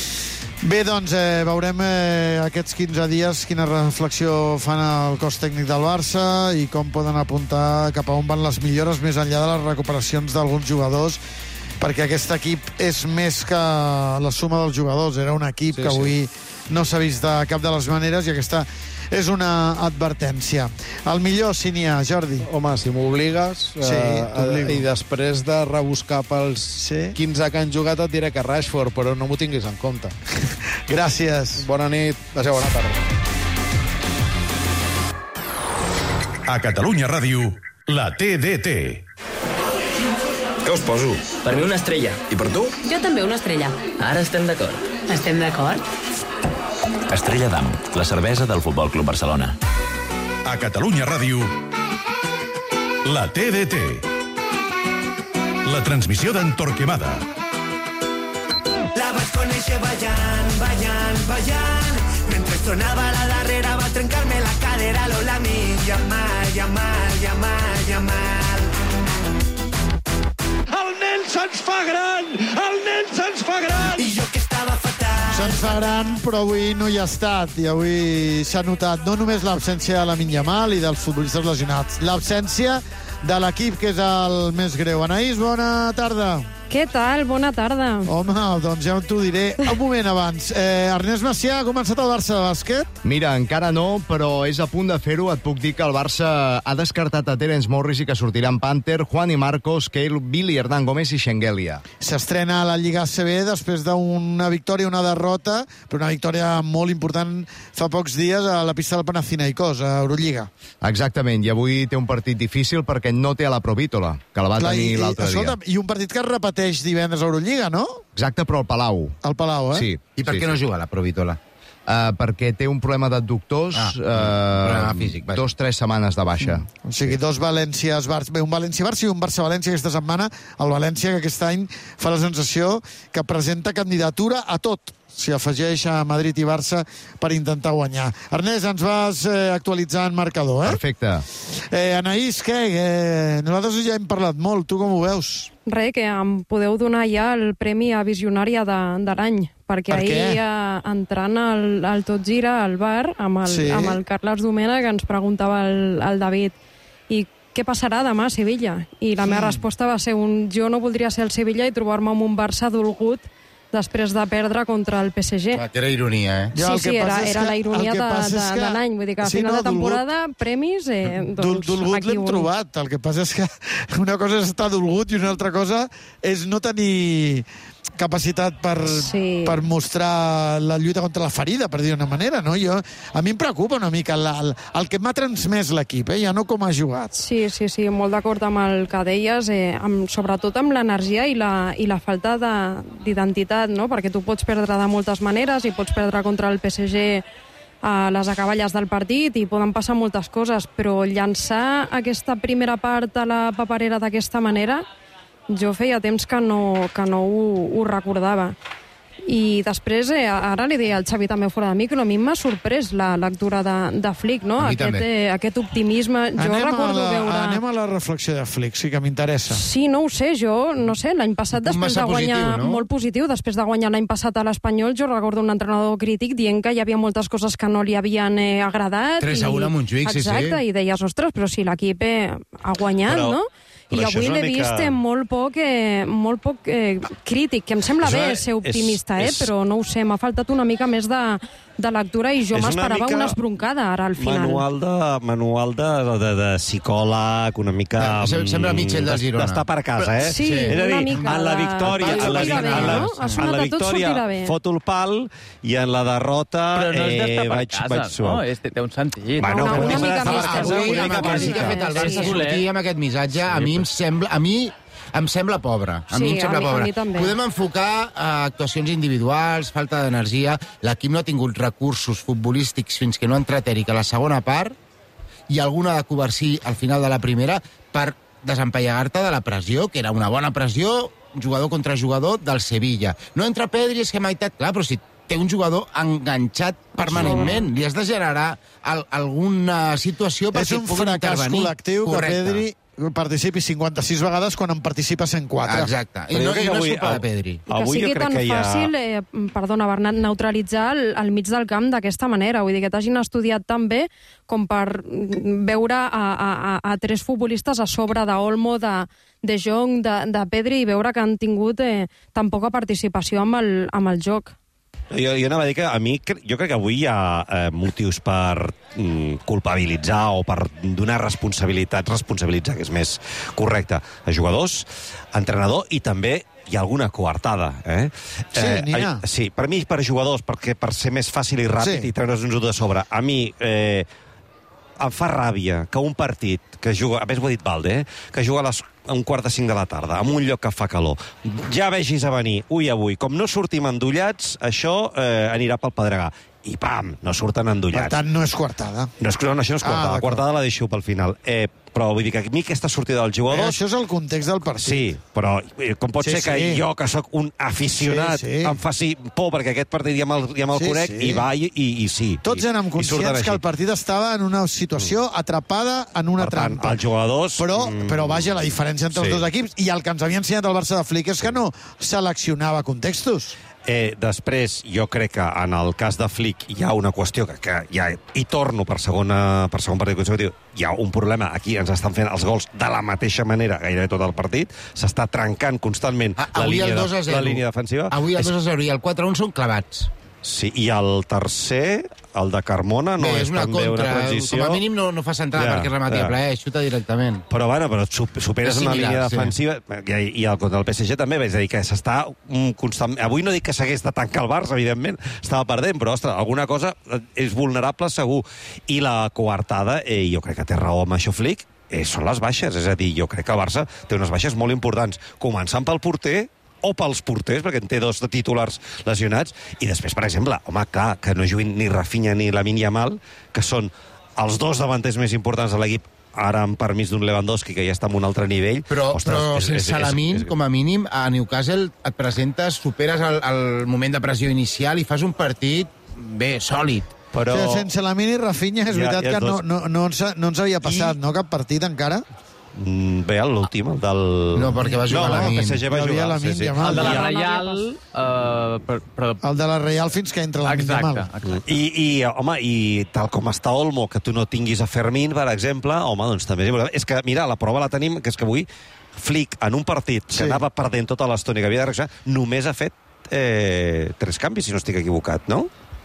Bé, doncs, eh, veurem eh, aquests quinze dies quina reflexió fan el cos tècnic del Barça i com poden apuntar cap a on van les millores més enllà de les recuperacions d'alguns jugadors, perquè aquest equip és més que la suma dels jugadors. Era un equip sí, que avui sí. no s'ha vist de cap de les maneres i aquesta és una advertència. El millor, si n'hi ha, Jordi. Home, si m'obligues, sí, eh, i després de rebuscar pels sí. quinze que han jugat et diré que Rashford, però no m'ho tinguis en compte. Gràcies. Bona nit, deixeu bona tarda. A Catalunya Ràdio, la T D T. Què us poso? Per mi una estrella. I per tu? Jo també una estrella. Ara estem d'acord. Estem d'acord? Estrella d'Am, la cervesa del Futbol Club Barcelona. A Catalunya Ràdio, la T D T. La transmissió d'en Torquemada. La vaig conèixer ballant, ballant, ballant. Mentre sonava la darrera va trencar-me la cadera. Lola mi, Yamal, Yamal, Yamal, Yamal. El nen se'ns fa gran! El nen se'ns fa gran! I jo que estava fatal. Se'ns fa gran, però avui no hi ha estat. I avui s'ha notat no només l'absència de Lamine Yamal i dels futbolistes lesionats, l'absència de l'equip, que és el més greu. Anaïs, bona tarda. Què tal? Bona tarda. Home, doncs ja t'ho diré un moment abans. Eh, Ernest Macià, ha començat el Barça de bàsquet? Mira, encara no, però és a punt de fer-ho. Et puc dir que el Barça ha descartat a Terence Morris i que sortiran Panther, Juan i Marcos, Cale, Billy, Hernán Gómez i Schengelia. S'estrena a la Lliga A C B després d'una victòria i una derrota, però una victòria molt important fa pocs dies a la pista del Panathinaikos, a Eurolliga. Exactament, i avui té un partit difícil perquè no té a la Provítola, que la va Clar, tenir i, l'altre dia. I un partit que es repeteix divendres a Eurolliga, no? Exacte, però al Palau. Al Palau, eh? Sí. I per sí, què sí. no juga a la Provítola? Uh, perquè té un problema d'adductors, Ah, uh, problema físic, vaja. dos, tres setmanes de baixa. Mm. O sigui, dos Valèncias, Barça, bé, un València-Barça i un Barça-València aquesta setmana. El València, que aquest any fa la sensació que presenta candidatura a tot. S'hi afegeix a Madrid i Barça per intentar guanyar. Ernest, ens vas eh, actualitzant marcador, eh? Perfecte. Eh, Anaïs, què? Eh, nosaltres ja hem parlat molt. Tu com ho veus? Re, que em podeu donar ja el premi a visionària de, de l'any, perquè Per ahir, què? eh, entrant al, al Tot Gira, al bar, amb el, Sí. amb el Carles Domènech, ens preguntava el, el David, i què passarà demà a Sevilla? I la meva Mm. resposta va ser un jo no voldria ser el Sevilla i trobar-me amb un Barça dolgut després de perdre contra el P S G. Ah, que era ironia, eh? Sí, sí, era, era la ironia de, de, de l'any. Vull dir que a Sí, final no, de temporada, premis, eh, Dol, doncs dolgut aquí l'hem un... trobat. El que passa és que una cosa és estar dolgut i una altra cosa és no tenir capacitat per, Sí. per mostrar la lluita contra la ferida, per dir d'una manera, no? Jo, a mi em preocupa una mica la, el, el que m'ha transmès l'equip, eh? Ja no com ha jugat. Sí, sí, sí, molt d'acord amb el que deies, eh, amb, sobretot amb l'energia i, la, i la falta de- d'identitat, no? Perquè tu pots perdre de moltes maneres i pots perdre contra el P S G a les acaballes del partit i poden passar moltes coses, però llançar aquesta primera part a la paperera d'aquesta manera jo feia temps que no, que no ho, ho recordava. I després, eh, ara li deia al Xavi també fora de micro, a mi m'ha sorprès la lectura de, de Flick, no? A mi Aquest, també. eh, aquest optimisme. Jo Anem a, recordo la, veure... anem a la reflexió de Flick, sí que m'interessa. Sí, no ho sé, jo, no sé, l'any passat, després massa de guanyar... positiu, no? Molt positiu, després de guanyar l'any passat a l'Espanyol, jo recordo un entrenador crític dient que hi havia moltes coses que no li havien eh, agradat. tres a u a Montjuïc, sí, sí. Exacte, i deies, ostres, però si l'equip eh, ha guanyat, Però- no? I però això avui és una l'he mica- vist eh, molt poc, eh, molt poc eh, crític, que em sembla És una- bé ser és- optimista, eh, és- però no ho sé, m'ha faltat una mica més de, de lectura i jo És una m'esperava mica una esbroncada ara al final. Manual de, manual de, de, de psicòleg, una mica... Sem- sembla Mitchell del d'es- Girona. D'estar per casa, eh? Sí, és a dir, una mica en la de- victòria, tot en la, sortirà bé, en la, no? Ha sonat en la a tot victòria sortirà bé. foto el pal i en la derrota Però no és d'estar eh, per vaig, casa, vaig suau. no? És, té un sentit. Bueno, Una- però una és mica d'estar més per que casa, avui, una amb mica el partit que ha fet el Barça És sortir amb aquest missatge, a mi em sembla... A mi em sembla pobre. A Sí, mi em sembla a mi- a pobre. mi també. Podem enfocar a actuacions individuals, falta d'energia. L'equip no ha tingut recursos futbolístics fins que no ha entrat Eric a la segona part i alguna de Covarsí al final de la primera per desempallegar-te de la pressió, que era una bona pressió, jugador contra jugador del Sevilla. No entra Pedri, és que a meitat... Clar, però si té un jugador enganxat permanentment, li has de generar al, alguna situació És perquè un pugui fracàs intervenir. col·lectiu que Correcte. Pedri participi cinquanta-sis vegades quan en participa cent quatre. Exacte. I Però no, jo crec i no que és avui- culpa de Pedri. I que sigui tan fàcil, eh, perdona, Bernat, neutralitzar el, el mig del camp d'aquesta manera. Vull dir, que t'hagin estudiat tan bé com per mm, veure a, a, a, a tres futbolistes a sobre d'Olmo, de, de Jong, de, de Pedri, i veure que han tingut eh, tan poca participació amb el, amb el joc. Jo, jo anava a dir que a mi, cre- jo crec que avui hi ha eh, motius per mm, culpabilitzar o per donar responsabilitat, responsabilitzar, que és més correcte, a jugadors, entrenador, i també hi ha alguna coartada. Eh? Sí, n'hi ha. eh, sí, per mi, per jugadors, perquè per ser més fàcil i ràpid Sí. i treure'ns-ho de sobre. A mi... Eh, em fa ràbia que un partit que juga, a més ho ha dit Valde, eh, que juga a, les, a un quart de cinc de la tarda, en un lloc que fa calor, ja vegis a venir, ui, avui, com no sortim endollats, això eh, anirà pel pedregar. i pam, no surten endollats. Per tant, no és coartada. No, és, no, això no és coartada, Ah, la coartada la deixo pel final. Eh, però vull dir que a mi aquesta sortida dels jugadors... Eh, això és el context del partit. Sí, però eh, com pot Sí, ser que sí. jo, que sóc un aficionat, Sí, sí. em faci por perquè aquest partit ja me'l, ja me'l Sí, conec, sí. i va i, i, i sí. Tots i, érem i surten conscients així. que el partit estava en una situació atrapada en una Per tant, trampa. els jugadors... Però, mm, però vaja, la diferència entre sí. els dos equips i el que ens havia ensenyat el Barça de Flick és que no seleccionava contextos. Eh, després, jo crec que en el cas de Flick hi ha una qüestió que, que ja hi torno per, segona, per segon partit consecutiu. Hi ha un problema. Aquí ens estan fent els gols de la mateixa manera gairebé tot el partit. S'està trencant constantment A, la, avui línia el de, dos a zero. la línia defensiva. Avui el És- dos a zero i el quatre a un són clavats. Sí, i el tercer, el de Carmona, no Bé, és, és una també contra. una transició. Com a mínim no, no fa centrada Ja, perquè remati ja. a plaer, xuta directament. Però, bueno, però sup- superes És una similar, línia sí. defensiva i, i el contra el P S G també, és a dir, que s'està mm, constant... Avui no dic que s'hagués de tancar el Barça, evidentment, estava perdent, però, ostres, alguna cosa és vulnerable segur. I la coartada, eh, jo crec que té raó amb això Flick, eh, són les baixes, és a dir, jo crec que el Barça té unes baixes molt importants, començant pel porter, o pels porters, perquè en té dos de titulars lesionats, i després, per exemple, home, clar, que no juguin ni Rafinha ni Lamine Yamal, que són els dos davanters més importants de l'equip, ara amb permís d'un Lewandowski, que ja està en un altre nivell. Però, Ostres, però és- sense és- és- Lamine, és- com a mínim, a Newcastle et presentes, superes el, el moment de pressió inicial i fas un partit, bé, sòlid. Però... O sigui, sense la mini Rafinha és Ja- veritat ja que no, dos- no, no, ens, no ens havia passat, I... no? Cap partit encara. Mm, bé, l'últim, el del... No, perquè va jugar no, Lamine. el P S G va Hi havia jugar. Lamine Yamal. El de la Ja. Reial... Uh, per, per... El de la Real fins que entra la Exacte, Yamal. exacte. I, i, home, i tal com està Olmo, que tu no tinguis a Fermín, per exemple, home, doncs també és important. És que, mira, la prova la tenim, que és que avui Flick, en un partit que Sí. anava perdent tota l'estona i que havia de reaccionar, només ha fet eh, tres canvis, si no estic equivocat, no?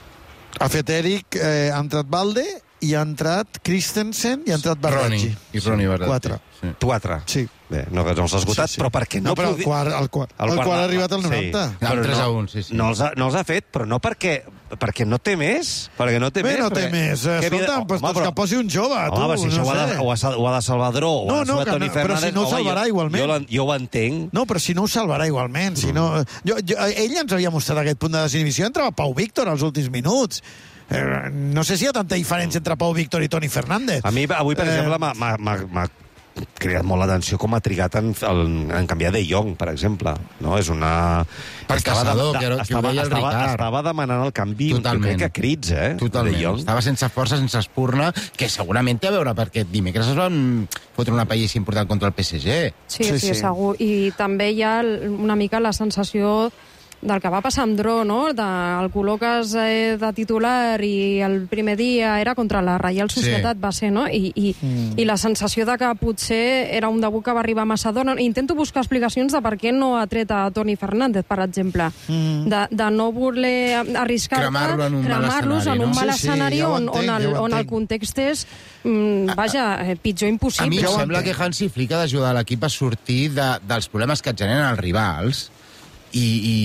Ha fet Eric, eh, ha entrat Balde, i ha entrat Christensen i ha entrat Barraggi. Ronnie. I Ronnie Barraggi. Quatre. Sí. Quatre. Sí. Bé, no, no els has esgotat, Sí, sí. però perquè no... No, però el podi- quart, el quart, el quart ha arribat al noranta. Sí, El però tres a no, un, sí, sí. No els, ha, no els ha fet, però no perquè, perquè no té més. Perquè no té Bé, més. no té perquè- més. que havia de- Escolta'm, pues, home, doncs que posi un jove, tu, home, si no això ho, ha de, sé. ho, ha, ho ha de Salvador, o No, ha de no, salvar que Toni no, però Fernández... si no ho home, salvarà jo, igualment. Jo, l'en- jo ho entenc. No, però si no ho salvarà igualment. Si no... jo, jo, ell ens havia mostrat aquest punt de desinhibició. Entrava Pau Víctor als últims minuts. Eh, no sé si hi ha tanta diferència entre Pau Víctor i Toni Fernández. A mi, avui, per Eh, exemple, m'ha- m'ha- m'ha m'ha cridat molt l'atenció com ha trigat en, en, en canviar de Jong, per exemple. No? És una... Per Estava Caçador, de- que era- que ho estava, deia el estava, Ricard. estava demanant el canvi, Totalment. jo crec que crits, eh? Totalment. De Jong. Estava sense força, sense espurna, que segurament té a veure perquè dimecres es van fotre una pallissa important contra el P S G. Sí, sí, sí, segur. I també hi ha l- una mica la sensació del que va passar amb Dro, no? De, el col·loques eh, de titular i el primer dia era contra la Reial Societat, Sí. va ser, no? I, i, mm. i la sensació de que potser era un debut que va arribar massa d'hora. Intento buscar explicacions de per què no ha tret a Toni Fernández, per exemple. Mm. De, de no voler arriscar-te, Cremar-lo en un mal cremar-los escenari, en un no? mal Sí, sí, escenari ja ho on, entenc, on, el, ja ho on el entenc. context és, mm, vaja, eh, pitjor A mi impossible. em ho sembla entenc. que Hansi Flick ha d'ajudar l'equip a sortir de, dels problemes que et generen els rivals i, i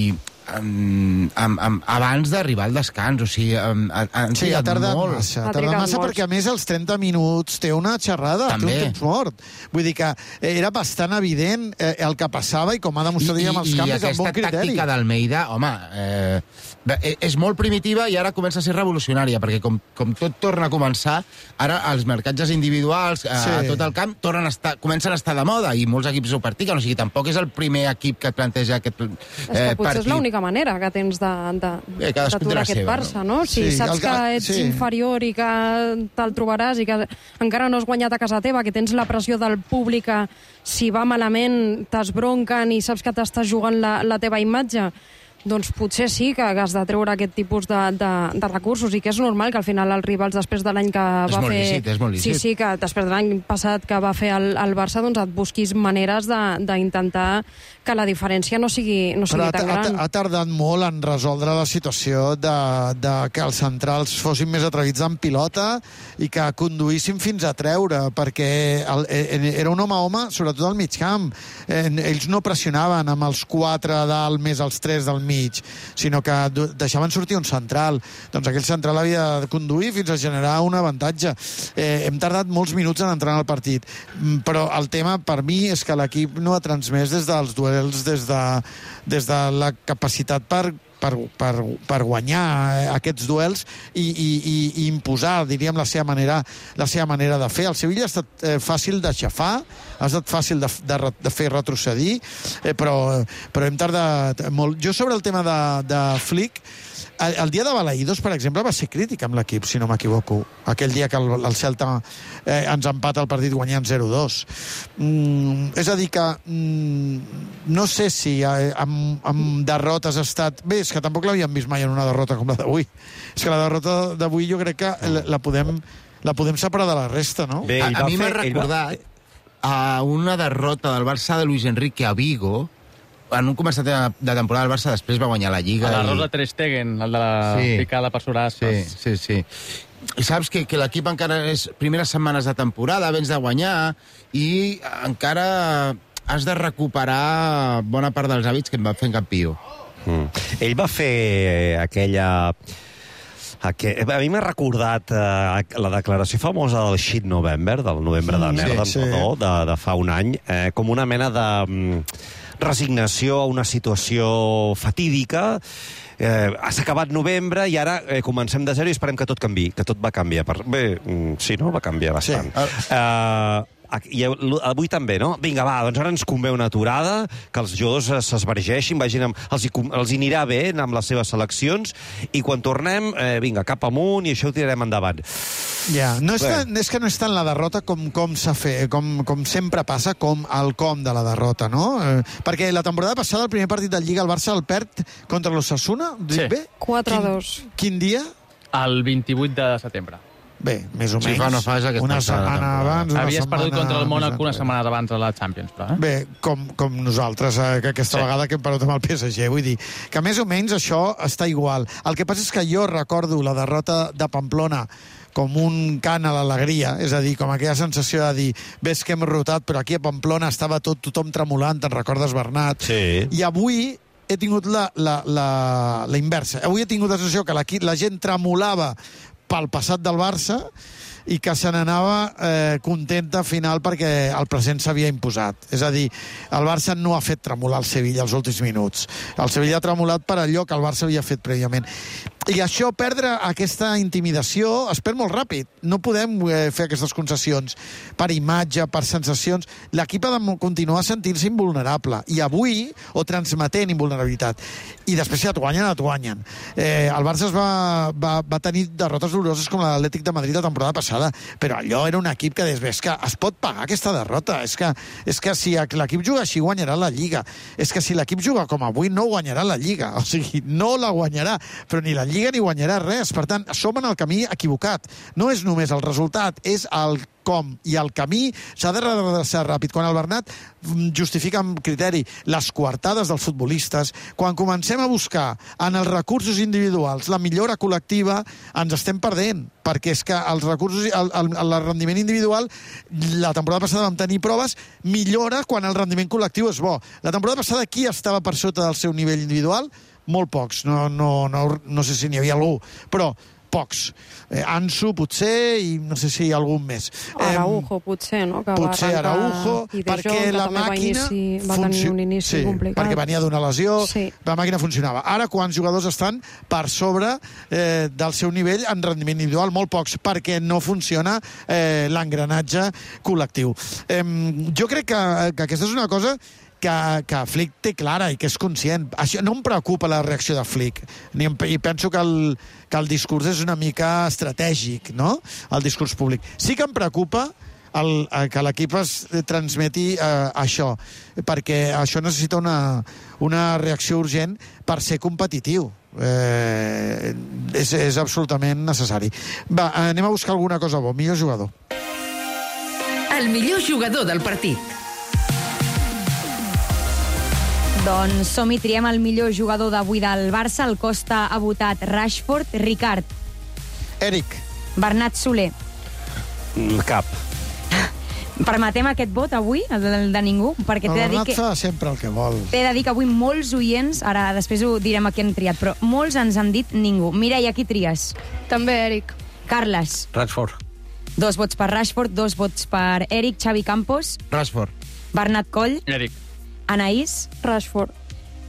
um, um, um, abans d'arribar al descans. O sigui, um, ha, han Sí, ha trigat tardat molt. massa. Ha Ha tardat trigat massa molt. perquè, a més, als trenta minuts té una xerrada, També. té un temps mort. Vull dir que era bastant evident eh, el que passava i com ha demostrat I, ell amb els i, i canvis amb bon aquesta criteri. tàctica d'Almeida, home, eh, bé, és molt primitiva i ara comença a ser revolucionària, perquè com, com tot torna a començar, ara els marcatges individuals a, Sí. a tot el camp tornen a estar, comencen a estar de moda i molts equips ho practiquen, o sigui, tampoc és el primer equip que et planteja aquest eh, És que potser partit. és l'única manera que tens de, de, Bé, cadascú té la d'aturar aquest seva, Barça, no? Si Sí, saps el que que- ets sí. inferior i que te'l trobaràs i que encara no has guanyat a casa teva, que tens la pressió del públic, que si va malament t'esbronquen i saps que t'estàs jugant la, la teva imatge, doncs potser sí que has de treure aquest tipus de, de, de recursos, i que és normal que al final els rivals, després de l'any que És va molt fer... lícit, és molt lícit. Sí, sí, que després de l'any passat que va fer el, el Barça, doncs et busquis maneres de- d'intentar que la diferència no sigui, no sigui Però ha, tan ha, gran. ha tardat molt en resoldre la situació de, de que els centrals fossin més atrevits en pilota i que conduïssin fins a treure, perquè el, eh, era un home a home, sobretot al mig camp. Eh, ells no pressionaven amb els quatre a dalt més els tres del mig, sinó que du- deixaven sortir un central. Doncs aquell central havia de conduir fins a generar un avantatge. Eh, hem tardat molts minuts en entrar en el partit, Mm, però el tema per mi és que l'equip no ha transmès des dels duels, des de, des de la capacitat per per, per, per guanyar aquests duels i, i, i imposar, diríem, la seva manera, la seva manera de fer. El Sevilla ha estat eh, fàcil d'aixafar, ha estat fàcil de, de, de fer retrocedir, eh, però, però hem tardat molt. Jo sobre el tema de, de Flick, el, el dia de Balaïdos, per exemple, va ser crític amb l'equip, si no m'equivoco. Aquell dia que el, el Celta eh, ens empata el partit guanyant zero dos. Mm, és a dir que mm, no sé si eh, amb, amb derrotes ha estat... Bé, és que tampoc l'havíem vist mai en una derrota com la d'avui. És que la derrota d'avui jo crec que la, la, podem, la podem separar de la resta, no? Bé, a, a mi m'ha recordat va... a una derrota del Barça de Luis Enrique a Vigo. En un començat de, de temporada el Barça després va guanyar la Lliga. L'error i... de Ter Stegen, el de la sí. picada per sobre aspas. Sí, sí, sí. I saps que, que l'equip encara és primeres setmanes de temporada, vens de guanyar, i encara has de recuperar bona part dels hàbits que em van fer en campió. Mm. Ell va fer aquella... A mi m'ha recordat eh, la declaració famosa del Shit November, del novembre de merda, sí, sí. Perdó, de, de fa un any, eh, com una mena de mm, resignació a una situació fatídica. Eh, s'ha acabat novembre i ara eh, comencem de zero i esperem que tot canvi, que tot va canviar. Per... Bé, sí, no? Va canviar bastant. Sí. Eh, i avui també, no? Vinga, va, doncs ara ens convé una aturada, que els jugadors s'esvergeixin, vagin amb... els, hi, els hi anirà bé amb les seves seleccions, i quan tornem, eh, vinga, cap amunt, i això ho tirarem endavant. Ja, no és, tan, és que no és tant la derrota com, com s'ha fet, com, com sempre passa, com el com de la derrota, no? Eh, perquè la temporada passada, el primer partit de Lliga, el Barça el perd contra l'Osasuna, sí. Bé? quatre a dos. Quin, quin dia? El vint-i-vuit de setembre. Bé, més o menys. Sí, fa una fase una setmana abans, una Havies setmana... perdut contra el Mònac unes setmanes abans de la Champions, però, eh? Bé, com, com nosaltres, eh, que aquesta sí. vegada que hem perdut amb el P S G, vull dir que més o menys això està igual. El que passa és que jo recordo la derrota de Pamplona com un cant a l'alegria, és a dir, com aquella sensació de dir, ves que hem rotat, però aquí a Pamplona estava tot tothom tremolant, te'n recordes, Bernat? Sí. I avui he tingut la, la, la, la inversa. Avui he tingut la sensació que la, la gent tremolava pel passat del Barça i que se n'anava eh, contenta al final perquè el present s'havia imposat. És a dir, el Barça no ha fet tremolar el Sevilla els últims minuts. El Sevilla ha tremolat per allò que el Barça havia fet prèviament. I això, perdre aquesta intimidació, es perd molt ràpid. No podem eh, fer aquestes concessions per imatge, per sensacions. L'equip ha de continuar sentint-se invulnerable. I avui, o transmetent invulnerabilitat. I després, si et guanyen, et guanyen. Eh, el Barça es va, va, va tenir derrotes doloroses com l'Atlètic de Madrid la temporada passada, però allò era un equip que des és que es pot pagar aquesta derrota. És que, és que si l'equip juga així, guanyarà la Lliga. És que si l'equip juga com avui, no guanyarà la Lliga. O sigui, no la guanyarà, però ni la Lliga ni guanyarà res. Per tant, som en el camí equivocat. No és només el resultat, és el com. I el camí s'ha de redreçar ràpid. Quan el Bernat justifica amb criteri les coartades dels futbolistes, quan comencem a buscar en els recursos individuals la millora col·lectiva, ens estem perdent, perquè és que els recursos, el, el, el rendiment individual, la temporada passada vam tenir proves, millora quan el rendiment col·lectiu és bo. La temporada passada, qui estava per sota del seu nivell individual? Molt pocs, no, no, no, no sé si n'hi havia algú, però pocs. Eh, Ansu, potser, i no sé si algun més. Araujo, eh, potser, no? Que potser va Araujo, i perquè Jong, la màquina va, inici, va tenir un inici sí, complicat. perquè venia d'una lesió, sí. La màquina funcionava. Ara, quants jugadors estan per sobre eh, del seu nivell en rendiment individual? Molt pocs, perquè no funciona eh, l'engranatge col·lectiu. Eh, jo crec que, que aquesta és una cosa que, que Flick té clara i que és conscient. Això no em preocupa la reacció de Flick. Ni em, I penso que el, que el discurs és una mica estratègic, no?, el discurs públic. Sí que em preocupa el, que l'equip es transmeti eh, això, perquè això necessita una, una reacció urgent per ser competitiu. Eh, és, és absolutament necessari. Va, anem a buscar alguna cosa bo. Millor jugador. El millor jugador del partit. Doncs som-hi, triem el millor jugador d'avui del Barça. El Costa ha votat Rashford. Ricard. Eric. Bernat Soler. Cap. Permetem aquest vot avui, el de, el de ningú? Perquè t'he de dir que... fa sempre el que vol. T'he de dir que avui molts oients, ara després ho direm a qui han triat, però molts ens han dit ningú. Mireia, qui tries? També Eric. Carles. Rashford. Dos vots per Rashford, dos vots per Eric. Xavi Campos. Rashford. Bernat Coll. Eric. Anaïs. Rashford.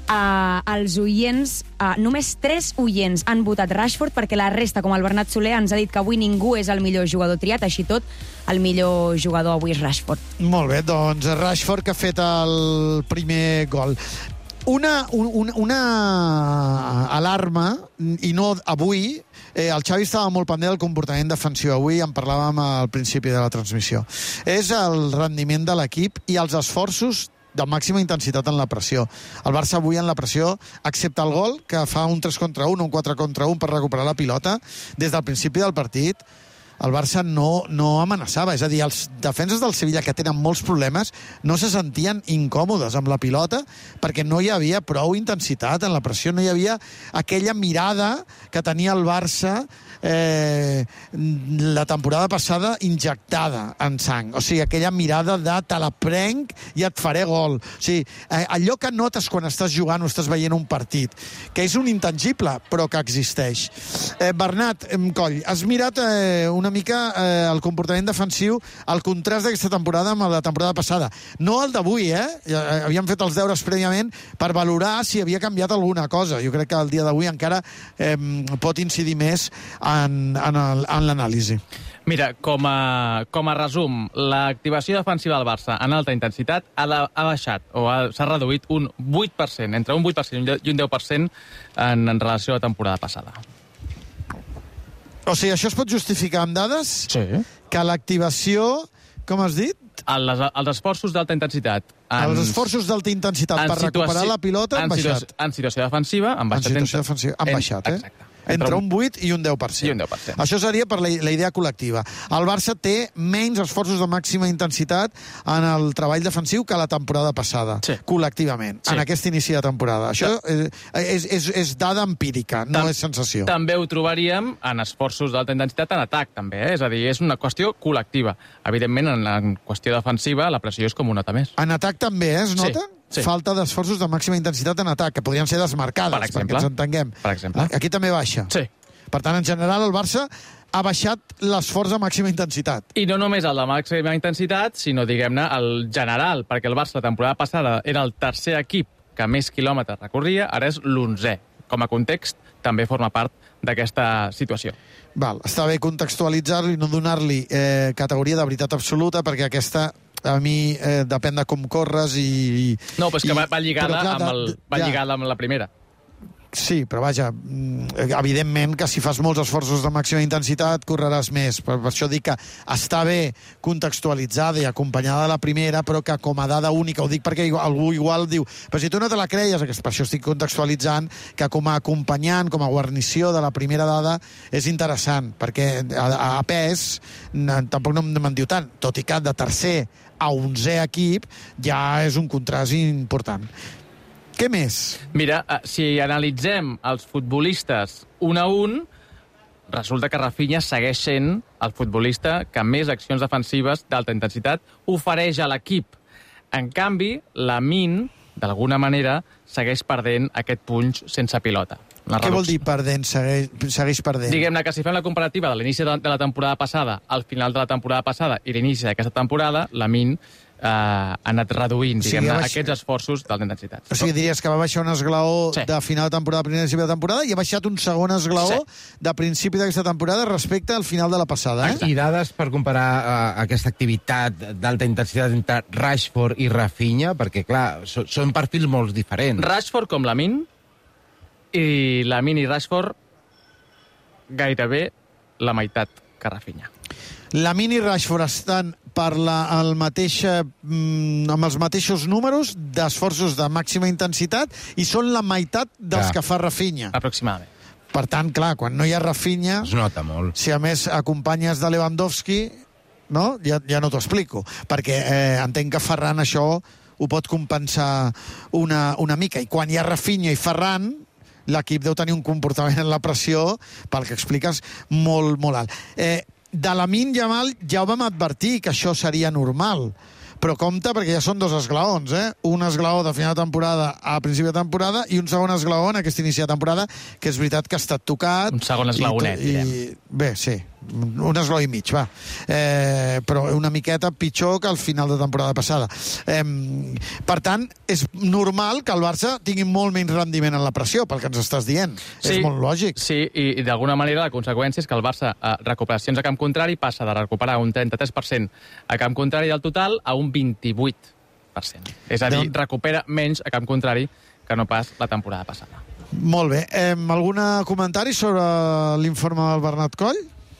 Uh, els oients, uh, només tres oients han votat Rashford, perquè la resta, com el Bernat Soler, ens ha dit que avui ningú és el millor jugador triat, així tot, el millor jugador avui és Rashford. Molt bé, doncs Rashford, que ha fet el primer gol. Una, una, una alarma, i no avui, eh, el Xavi estava molt pendent del comportament defensiu avui, en parlàvem al principi de la transmissió. És el rendiment de l'equip i els esforços de màxima intensitat en la pressió. El Barça avui en la pressió, excepte el gol, que fa un tres contra un, un quatre contra un per recuperar la pilota, des del principi del partit, el Barça no, no amenaçava. És a dir, els defenses del Sevilla, que tenen molts problemes, no se sentien incòmodes amb la pilota perquè no hi havia prou intensitat en la pressió, no hi havia aquella mirada que tenia el Barça eh, la temporada passada injectada en sang. O sigui, aquella mirada de te la prenc i et faré gol. O sigui, eh, allò que notes quan estàs jugant o estàs veient un partit, que és un intangible, però que existeix. Eh, Bernat Coll, has mirat eh, una mica eh, el comportament defensiu, el contrast d'aquesta temporada amb la temporada passada. No el d'avui, eh? Havíem fet els deures prèviament per valorar si havia canviat alguna cosa. Jo crec que el dia d'avui encara eh, pot incidir més en, en, el, en l'anàlisi. Mira, com a, com a resum, l'activació defensiva del Barça en alta intensitat ha, de, ha baixat, o ha, s'ha reduït un vuit per cent, entre un vuit per cent i un deu per cent en, en relació a la temporada passada. O sigui, això es pot justificar amb dades? Sí. Que l'activació, com has dit? El, les, els esforços d'alta intensitat. En, els esforços d'alta intensitat per recuperar la pilota han baixat. Situació, en situació defensiva han baixat. En situació defensiva han baixat, eh? Exacte. Entre un vuit i un deu per cent. I un deu per cent. Això seria per la, la idea col·lectiva. El Barça té menys esforços de màxima intensitat en el treball defensiu que la temporada passada, sí. Col·lectivament, sí. En aquest inici de temporada. Això és, és, és, és dada empírica, no Tam, és sensació. També ho trobaríem en esforços d'alta intensitat en atac, també, eh? És a dir, és una qüestió col·lectiva. Evidentment, en la qüestió defensiva, la pressió és com una nota més. En atac també, eh? Es nota? Sí. Sí. Falta d'esforços de màxima intensitat en atac, que podrien ser desmarcades, per exemple, perquè ens entenguem. Per exemple. Aquí també baixa. Sí. Per tant, en general, el Barça ha baixat l'esforç de màxima intensitat. I no només el de màxima intensitat, sinó, diguem-ne, el general, perquè el Barça la temporada passada era el tercer equip que més quilòmetres recorria, ara és l'onzè. Com a context, també forma part d'aquesta situació. Val, està bé contextualitzar-li i no donar-li eh, categoria de veritat absoluta, perquè aquesta a mi eh, depèn de com corres i... No, però és que i, va, va, lligada, clar, amb el, va ja. lligada amb la primera. Sí, però vaja, evidentment que si fas molts esforços de màxima intensitat correràs més. Per, per això dic que està bé contextualitzada i acompanyada de la primera, però que com a dada única, ho dic perquè algú igual diu, però si tu no te la creies, per això estic contextualitzant, que com a acompanyant, com a guarnició de la primera dada, és interessant, perquè a, a pes tampoc no me'n diu tant, tot i que de tercer a onzè equip ja és un contrast important. Què més? Mira, si analitzem els futbolistes un a un, resulta que Rafinha segueix sent el futbolista que més accions defensives d'alta intensitat ofereix a l'equip. En canvi, Lamine, d'alguna manera, segueix perdent aquest punx sense pilota. Què vol dir perdent? Segueix, segueix perdent? Diguem-ne que si fem la comparativa de l'inici de la temporada passada al final de la temporada passada i l'inici d'aquesta temporada, Lamine eh, ha anat reduint, diguem-ne, sí, baix... aquests esforços d'alta intensitat. O sigui, diries que va baixar un esglaó sí. de final de temporada a principi de temporada i ha baixat un segon esglaó sí. de principi d'aquesta temporada respecte al final de la passada. Eh? I dades per comparar uh, aquesta activitat d'alta intensitat entre Rashford i Rafinha, perquè, clar, so, són perfils molt diferents. Rashford com Lamine, i Lamine i Rashford gairebé la meitat que Rafinha. Lamine i Rashford estan per la, el mateix, mm, amb els mateixos números d'esforços de màxima intensitat i són la meitat dels clar. que fa Rafinha. Aproximadament. Per tant, clar, quan no hi ha Rafinha... Es nota molt. Si a més acompanyes de Lewandowski, no? ja, ja no t'ho explico. Perquè eh, entenc que Ferran això ho pot compensar una, una mica. I quan hi ha Rafinha i Ferran, l'equip deu tenir un comportament en la pressió, pel que expliques, molt, molt alt. Eh, de Lamine Yamal ja ho vam advertir que això seria normal, però compte perquè ja són dos esglaons, eh? Un esglaó de final de temporada a principi de temporada i un segon esglaó en aquest inici de temporada, que és veritat que ha estat tocat. Un segon esglaonet, i, i, bé, sí. un esgloi i mig, va. Eh, però una miqueta pitjor que al final de temporada passada. Eh, per tant, és normal que el Barça tingui molt menys rendiment en la pressió, pel que ens estàs dient. Sí, és molt lògic. Sí, i, i d'alguna manera la conseqüència és que el Barça, a recuperacions a camp contrari, passa de recuperar un trenta-tres per cent a camp contrari del total a un vint-i-vuit per cent. És a dir, recupera menys a camp contrari que no pas la temporada passada. Molt bé. Eh, algun comentari sobre l'informe del Bernat Coll?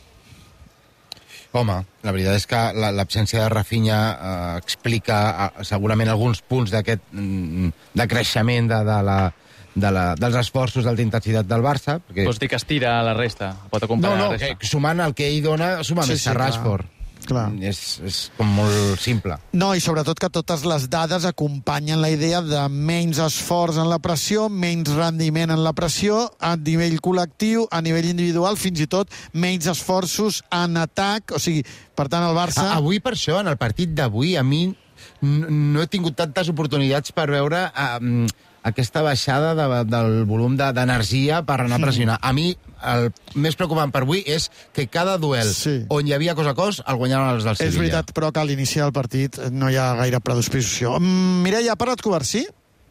Home, la veritat és que l'absència de Rafinha eh, explica eh, segurament alguns punts d'aquest mm, de creixement de, de la, de la, dels esforços d'intensitat del Barça. Perquè... Vols dir que estira la resta? Pot acompanyar no, no, la resta? Que, sumant el que ell dona, suma sí, més sí, a Rashford. Clar. Clar. És, és com molt simple. No, i sobretot que totes les dades acompanyen la idea de menys esforç en la pressió, menys rendiment en la pressió, a nivell col·lectiu, a nivell individual, fins i tot menys esforços en atac. O sigui, per tant, el Barça... Avui, per això, en el partit d'avui, a mi no he tingut tantes oportunitats per veure um, aquesta baixada de, del volum d'energia per anar a pressionar. A mi, el més preocupant per avui és que cada duel sí. on hi havia cos a cos el guanyaven els del Sevilla. És veritat, però que a l'inici del partit no hi ha gaire predisposició. Mireia, ha parlat Covarsí?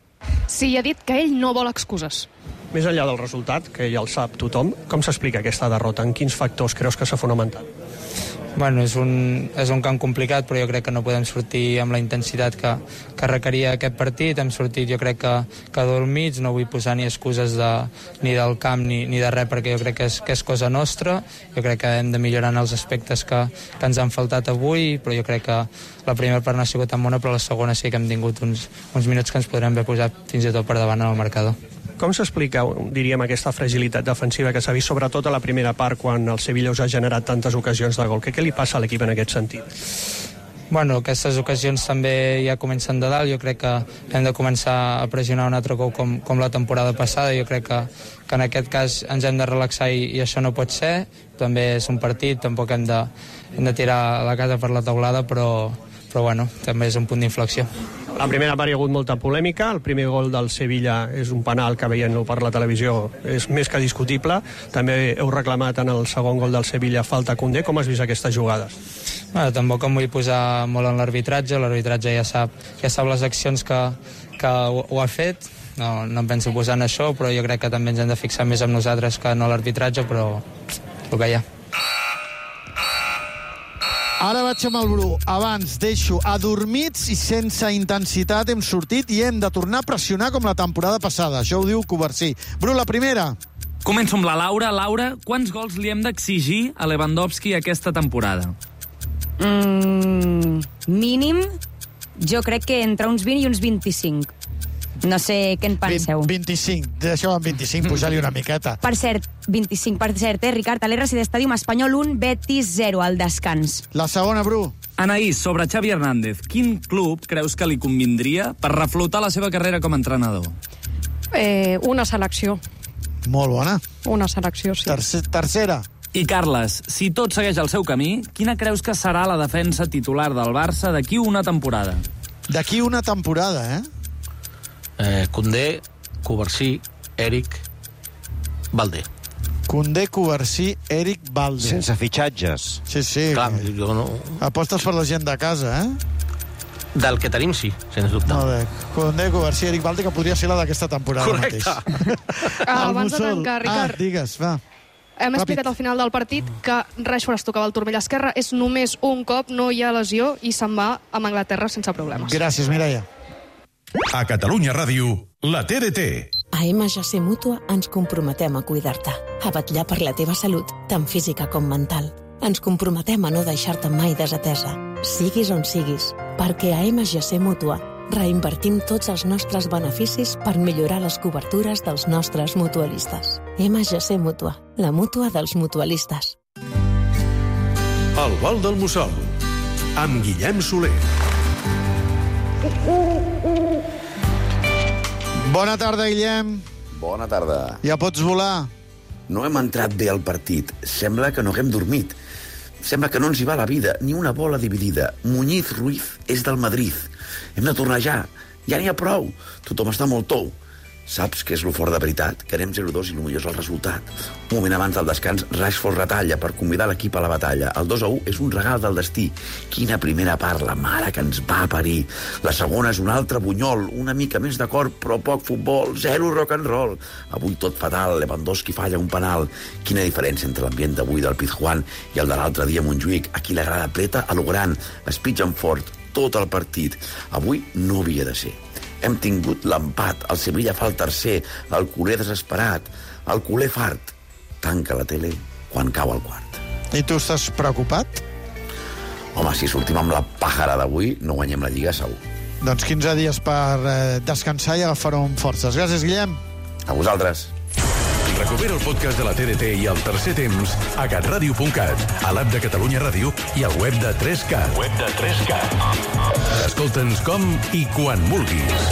Sí, ha dit que ell no vol excuses. Més enllà del resultat, que ja el sap tothom, com s'explica aquesta derrota? En quins factors creus que s'ha fonamentat? Bueno, és un, és un camp complicat, però jo crec que no podem sortir amb la intensitat que, que requeria aquest partit. Hem sortit, jo crec que, que dormits, no vull posar ni excuses de, ni del camp ni, ni de res, perquè jo crec que és, que és cosa nostra. Jo crec que hem de millorar en els aspectes que, que ens han faltat avui, però jo crec que la primera part no ha sigut tan bona, però la segona sí que hem tingut uns, uns minuts que ens podrem haver posat fins i tot per davant en el marcador. Com s'explica, diríem, aquesta fragilitat defensiva que s'ha vist, sobretot a la primera part, quan el Sevilla us ha generat tantes ocasions de gol? Què, què li passa a l'equip en aquest sentit? Bueno, aquestes ocasions també ja comencen de dalt. Jo crec que hem de començar a pressionar un altre cop com, com la temporada passada. Jo crec que, que en aquest cas ens hem de relaxar i, i això no pot ser. També és un partit, tampoc hem de, hem de tirar la casa per la teulada, però, però bueno, també és un punt d'inflexió. La primera part hi ha hagut molta polèmica. El primer gol del Sevilla és un penal que, veient-lo per la televisió, és més que discutible. També heu reclamat en el segon gol del Sevilla falta a Koundé. Com has vist aquestes jugades? Bueno, tampoc em vull posar molt en l'arbitratge. L'arbitratge ja sap, ja sap les accions que, que ho, ho ha fet. No, no em penso posar en això, però jo crec que també ens hem de fixar més en nosaltres que no l'arbitratge, però el que hi ha. Ara vaig amb el Bru. Abans deixo adormits i sense intensitat hem sortit i hem de tornar a pressionar com la temporada passada. Això ho diu Covarsí. Bru, la primera. Començo amb la Laura. Laura, quants gols li hem d'exigir a Lewandowski aquesta temporada? Mm, mínim, jo crec que entre uns vint i uns vint-i-cinc. No sé què en penseu. vint-i-cinc, deixeu en vint-i-cinc, pujar-li una miqueta. Per cert, vint-i-cinc, per cert, eh, Ricard, a l'R C de Estàdium Espanyol un, Betis zero, al descans. La segona, Bru. Anaïs, sobre Xavi Hernández, quin club creus que li convindria per reflotar la seva carrera com a entrenador? Eh, una selecció. Molt bona. Una selecció, sí. Tercer, tercera. I Carles, si tot segueix el seu camí, quina creus que serà la defensa titular del Barça d'aquí una temporada? D'aquí una temporada, eh? Eh, Koundé, Covarsí, Eric, Baldé. Koundé, Covarsí, Eric, Baldé. Sense fitxatges. Sí, sí. Clar, jo no... Apostes per la gent de casa, eh? Del que tenim, sí, sens dubte. Molt bé. Koundé, Covarsí, Eric, Baldé, que podria ser la d'aquesta temporada. Correcte. Mateix. Ah, abans de tancar, Ricard. Ah, digues, va. Hem explicat al final del partit que Rashford es tocava el turmell esquerre, és només un cop, no hi ha lesió i se'n va amb Anglaterra sense problemes. Gràcies, Mireia. A Catalunya Ràdio, la T D T. A M G C Mútua ens comprometem a cuidar-te, a vetllar per la teva salut, tant física com mental. Ens comprometem a no deixar-te mai desatesa, siguis on siguis, perquè a M G C Mútua reinvertim tots els nostres beneficis per millorar les cobertures dels nostres mutualistes. M G C Mútua, la mútua dels mutualistes. El vol del Mussol, amb Guillem Soler. Bona tarda, Guillem. Bona tarda. Ja pots volar? No hem entrat bé al partit. Sembla que no haguem dormit. Sembla que no ens hi va la vida, ni una bola dividida. Muñiz Ruiz és del Madrid. Hem de tornar ja. Ja n'hi ha prou. Tothom està molt tou. Saps què és lo fort de veritat? Que anem zero dos i el millor és el resultat. Un moment abans del descans, Rashford retalla per convidar l'equip a la batalla. El dos a u és un regal del destí. Quina primera part, la mare que ens va parir. La segona és un altre bunyol, una mica més d'acord, però poc futbol, zero rock and roll. Avui tot fatal, Lewandowski falla un penal. Quina diferència entre l'ambient d'avui del Pizjuán i el de l'altre dia a Montjuïc. Aquí la grada preta a lo gran, es pitgen fort tot el partit. Avui no havia de ser. Hem tingut l'empat, el Sevilla fa el tercer, el culer desesperat, el culer fart. Tanca la tele quan cau el quart. I tu estàs preocupat? Home, si sortim amb la pàjara d'avui, no guanyem la Lliga segur. Doncs quinze dies per eh, descansar i agafar-ho amb forces. Gràcies, Guillem. A vosaltres. Recupera el podcast de la T D T i el tercer temps a catradio punt cat, a l'app de Catalunya Ràdio i al web de tres K. Web de tres K. Escolta'ns com i quan vulguis.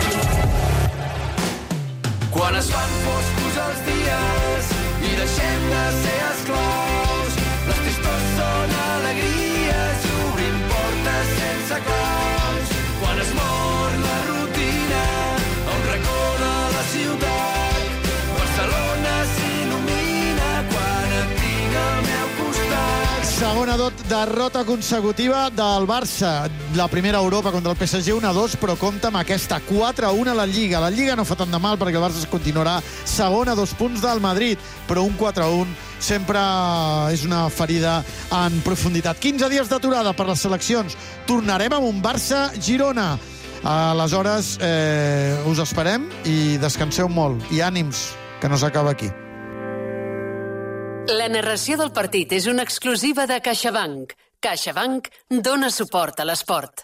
Quan es fan foscos els dies i deixem de ser esclaus, les tristes són alegries i obrim portes sense claus. Quan es mor la rutina a un racó de la ciutat, Barcelona s'il·lumina quan et tinc al meu costat. Segona dot, derrota consecutiva del Barça. La primera a Europa contra el P S G, un a dos, però compta amb aquesta quatre a un a la Lliga. La Lliga no fa tant de mal perquè el Barça es continuarà segon a dos punts del Madrid, però un quatre a un sempre és una ferida en profunditat. quinze dies d'aturada per les seleccions. Tornarem amb un Barça-Girona. Aleshores, eh, us esperem i descanseu molt. I ànims, que no s'acaba aquí. La narració del partit és una exclusiva de CaixaBank. CaixaBank dona suport a l'esport.